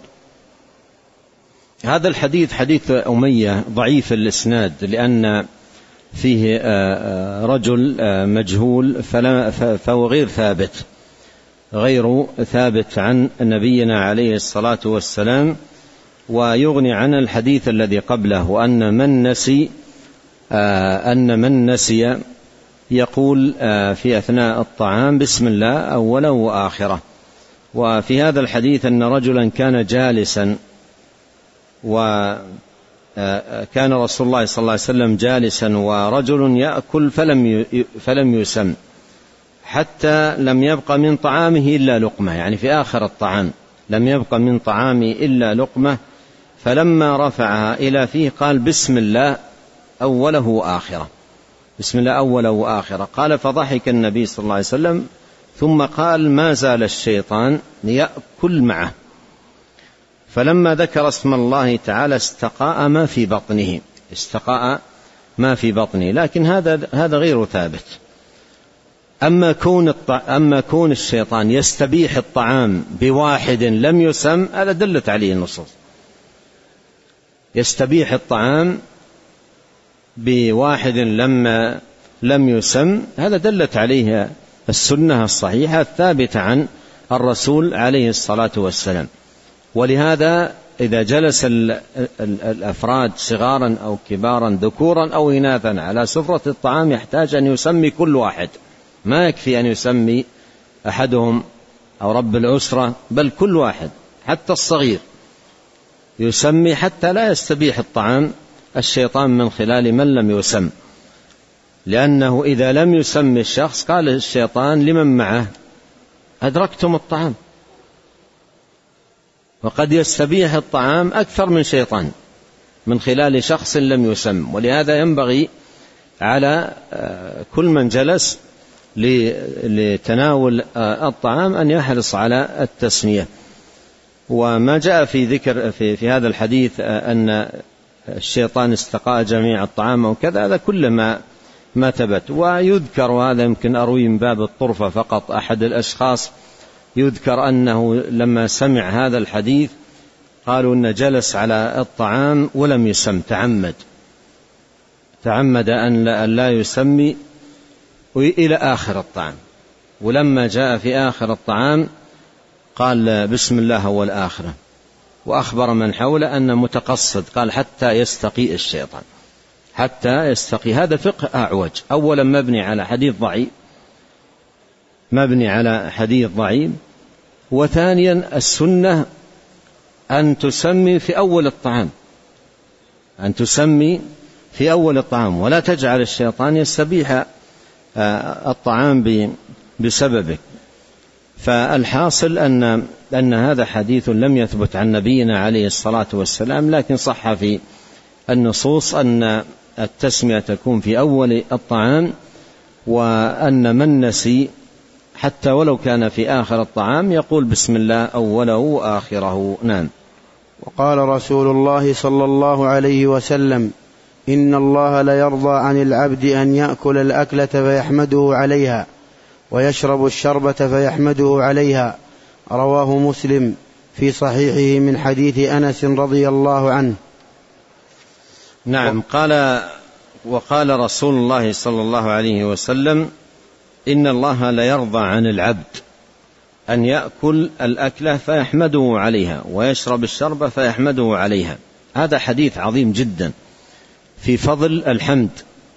هذا الحديث حديث أمية ضعيف الإسناد، لأن فيه رجل مجهول فهو غير ثابت غير ثابت عن نبينا عليه الصلاة والسلام، ويغني عن الحديث الذي قبله، وأن من نسي أن من نسي يقول في أثناء الطعام بسم الله أوله وآخره. وفي هذا الحديث أن رجلا كان جالسا، وكان رسول الله صلى الله عليه وسلم جالسا ورجل يأكل فلم فلم يسم حتى لم يبق من طعامه إلا لقمة، يعني في آخر الطعام لم يبق من طعامه إلا لقمة، فلما رفعها إلى فيه قال بسم الله أوله وآخره، بسم الله أوله وآخره. قال: فضحك النبي صلى الله عليه وسلم ثم قال: ما زال الشيطان يأكل معه، فلما ذكر اسم الله تعالى استقاء ما في بطنه، استقاء ما في بطنه. لكن هذا هذا غير ثابت. أما كون أما كون الشيطان يستبيح الطعام بواحد لم يسم، هذا دلت عليه النصوص. يستبيح الطعام بواحد لما لم يسم، هذا دلت عليه السنة الصحيحة الثابتة عن الرسول عليه الصلاة والسلام. ولهذا إذا جلس الأفراد صغارا أو كبارا ذكورا أو إناثا على سفرة الطعام يحتاج أن يسمي كل واحد، ما يكفي أن يسمي أحدهم أو رب الأسرة، بل كل واحد حتى الصغير يسمي حتى لا يستبيح الطعام الشيطان من خلال من لم يسم. لأنه إذا لم يسمي الشخص قال الشيطان لمن معه: أدركتم الطعام. وقد يستبيح الطعام أكثر من شيطان من خلال شخص لم يسم. ولهذا ينبغي على كل من جلس لتناول الطعام أن يحرص على التسمية. وما جاء في ذكر في, في هذا الحديث أن الشيطان استقاء جميع الطعام وكذا، هذا كل ما ما ثبت. ويذكر، وهذا يمكن أروي من باب الطرفة فقط، أحد الأشخاص يذكر أنه لما سمع هذا الحديث قالوا أن جلس على الطعام ولم يسم، تعمد تعمد أن لا يسمي إلى آخر الطعام، ولما جاء في آخر الطعام قال بسم الله أول آخره، وأخبر من حوله أن متقصد، قال حتى يستقي الشيطان، حتى يستقي. هذا فقه أعوج، أولا مبني على حديث ضعيف مبني على حديث ضعيف وثانيا السنة أن تسمي في أول الطعام، أن تسمي في أول الطعام، ولا تجعل الشيطان يستبيح الطعام بسببك. فالحاصل أن أن هذا حديث لم يثبت عن نبينا عليه الصلاة والسلام، لكن صح في النصوص أن التسمية تكون في أول الطعام، وأن من نسي حتى ولو كان في آخر الطعام يقول بسم الله أوله وآخره. نعم. وقال رسول الله صلى الله عليه وسلم: إن الله ليرضى عن العبد أن يأكل الأكلة فيحمده عليها ويشرب الشربة فيحمده عليها. رواه مسلم في صحيحه من حديث أنس رضي الله عنه. نعم. قال وقال رسول الله صلى الله عليه وسلم: إن الله ليرضى عن العبد أن يأكل الأكلة فيحمده عليها ويشرب الشربة فيحمده عليها. هذا حديث عظيم جدا في فضل الحمد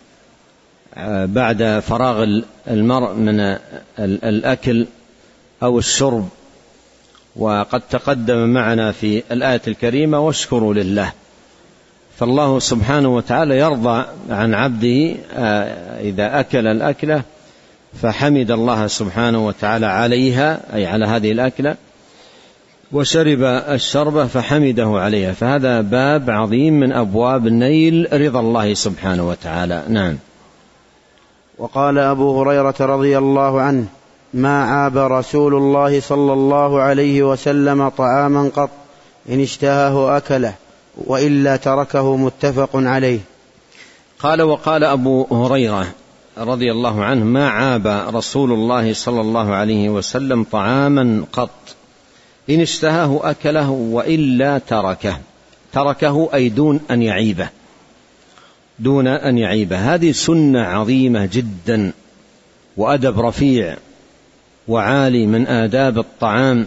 بعد فراغ المرء من الأكل أو الشرب. وقد تقدم معنا في الآية الكريمة: واشكروا لله. فالله سبحانه وتعالى يرضى عن عبده إذا أكل الأكلة فحمد الله سبحانه وتعالى عليها، أي على هذه الأكلة، وشرب الشربة فحمده عليها. فهذا باب عظيم من أبواب نيل رضا الله سبحانه وتعالى. نعم. وقال أبو هريرة رضي الله عنه: ما عاب رسول الله صلى الله عليه وسلم طعاما قط، إن اشتهاه أكله وإلا تركه. متفق عليه. قال وقال أبو هريرة رضي الله عنه: ما عاب رسول الله صلى الله عليه وسلم طعاما قط، إن اشتهاه أكله وإلا تركه. تركه أي دون أن يعيبه، دون أن يعيبه. هذه سنة عظيمة جدا وأدب رفيع وعالي من آداب الطعام،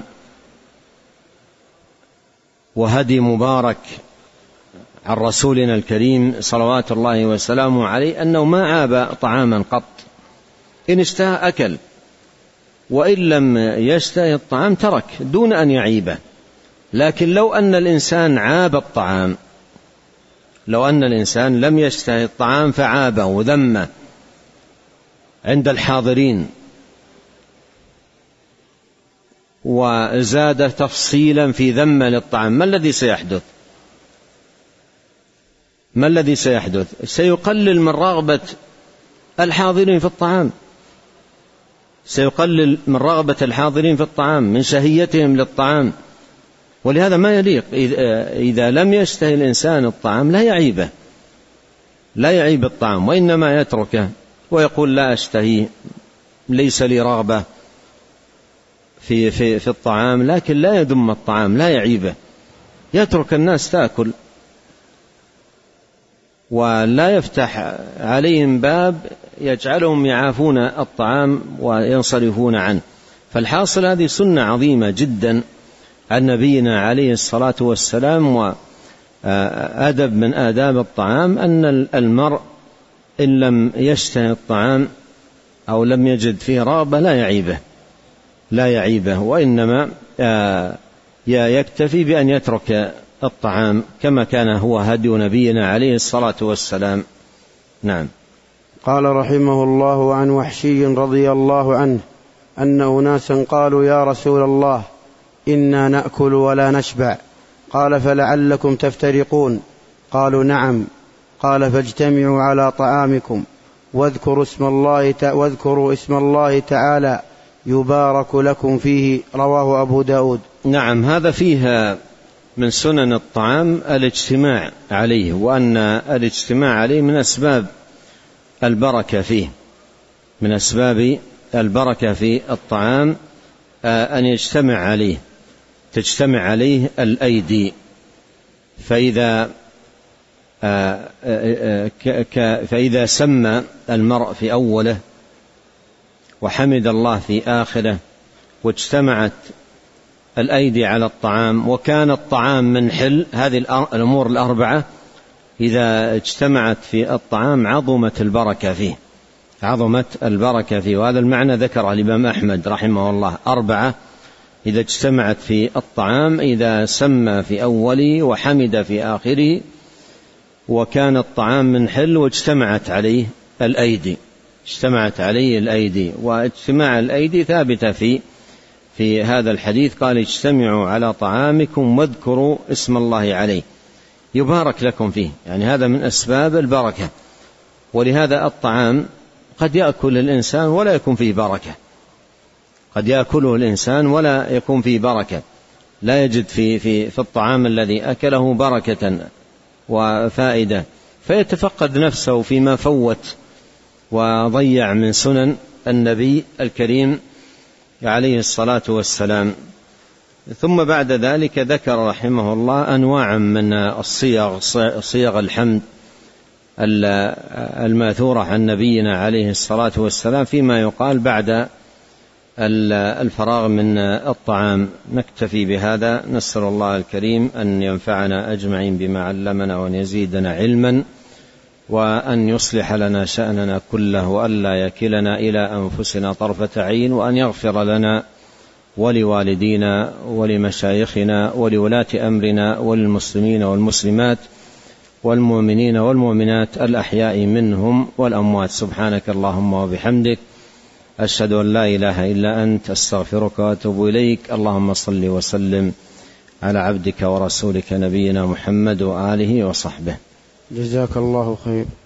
وهدي مبارك عن رسولنا الكريم صلوات الله وسلامه عليه، أنه ما عاب طعاما قط، إن اشتهى أكل وإن لم يشتهي الطعام ترك دون أن يعيبه. لكن لو أن الإنسان عاب الطعام، لو أن الإنسان لم يشتهي الطعام فعابه وذمه عند الحاضرين وزاد تفصيلا في ذمه للطعام، ما الذي سيحدث؟ ما الذي سيحدث؟ سيقلل من رغبة الحاضرين في الطعام، سيقلل من رغبة الحاضرين في الطعام، من شهيتهم للطعام. ولهذا ما يليق إذا لم يشتهي الإنسان الطعام لا يعيبه، لا يعيب الطعام، وإنما يتركه ويقول لا أشتهي، ليس لي رغبة في, في, في الطعام، لكن لا يذم الطعام، لا يعيبه، يترك الناس تأكل ولا يفتح عليهم باب يجعلهم يعافون الطعام وينصرفون عنه. فالحاصل هذه سنة عظيمة جدا عن نبينا عليه الصلاة والسلام، وأدب من آداب الطعام أن المرء إن لم يشتهي الطعام أو لم يجد فيه رغبة لا يعيبه، لا يعيبه، وإنما يكتفي بأن يترك الطعام كما كان هو هدي نبينا عليه الصلاة والسلام. نعم. قال رحمه الله: عن وحشي رضي الله عنه أن أناسا قالوا: يا رسول الله، إنا نأكل ولا نشبع. قال: فلعلكم تفترقون. قالوا: نعم. قال: فاجتمعوا على طعامكم. واذكروا اسم الله واذكروا اسم الله تعالى يبارك لكم فيه، رواه أبو داود. نعم، هذا فيها من سنن الطعام الاجتماع عليه، وأن الاجتماع عليه من أسباب البركة فيه، من أسباب البركة في الطعام أن يجتمع عليه تجتمع عليه الأيدي. فإذا فإذا سمى المرء في أوله وحمد الله في آخره واجتمعت الأيدي على الطعام وكان الطعام من حل، هذه الأمور الأربعة إذا اجتمعت في الطعام عظمت البركة فيه عظمت البركة فيه وهذا المعنى ذكره الإمام أحمد رحمه الله، أربعة إذا اجتمعت في الطعام: إذا سمى في أوله وحمد في آخره وكان الطعام من حل واجتمعت عليه الأيدي اجتمعت عليه الأيدي. واجتماع الأيدي ثابتة في في هذا الحديث، قال: اجتمعوا على طعامكم واذكروا اسم الله عليه يبارك لكم فيه، يعني هذا من أسباب البركة. ولهذا الطعام قد يأكل الإنسان ولا يكون فيه بركة، قد يأكله الإنسان ولا يكون فيه بركة، لا يجد في, في, في الطعام الذي أكله بركة وفائدة، فيتفقد نفسه فيما فوت وضيع من سنن النبي الكريم عليه الصلاة والسلام. ثم بعد ذلك ذكر رحمه الله أنواعا من الصيغ صيغ الحمد الماثورة عن نبينا عليه الصلاة والسلام فيما يقال بعد الفراغ من الطعام. نكتفي بهذا، نسأل الله الكريم أن ينفعنا أجمعين بما علمنا وأن يزيدنا علما وأن يصلح لنا شأننا كله وألا يكلنا إلى أنفسنا طرفة عين، وأن يغفر لنا ولوالدينا ولمشايخنا ولولاة أمرنا وللمسلمين والمسلمات والمؤمنين والمؤمنات الأحياء منهم والأموات. سبحانك اللهم وبحمدك، أشهد أن لا إله إلا أنت، أستغفرك وأتوب إليك. اللهم صل وسلم على عبدك ورسولك نبينا محمد وآله وصحبه. جزاك الله خير.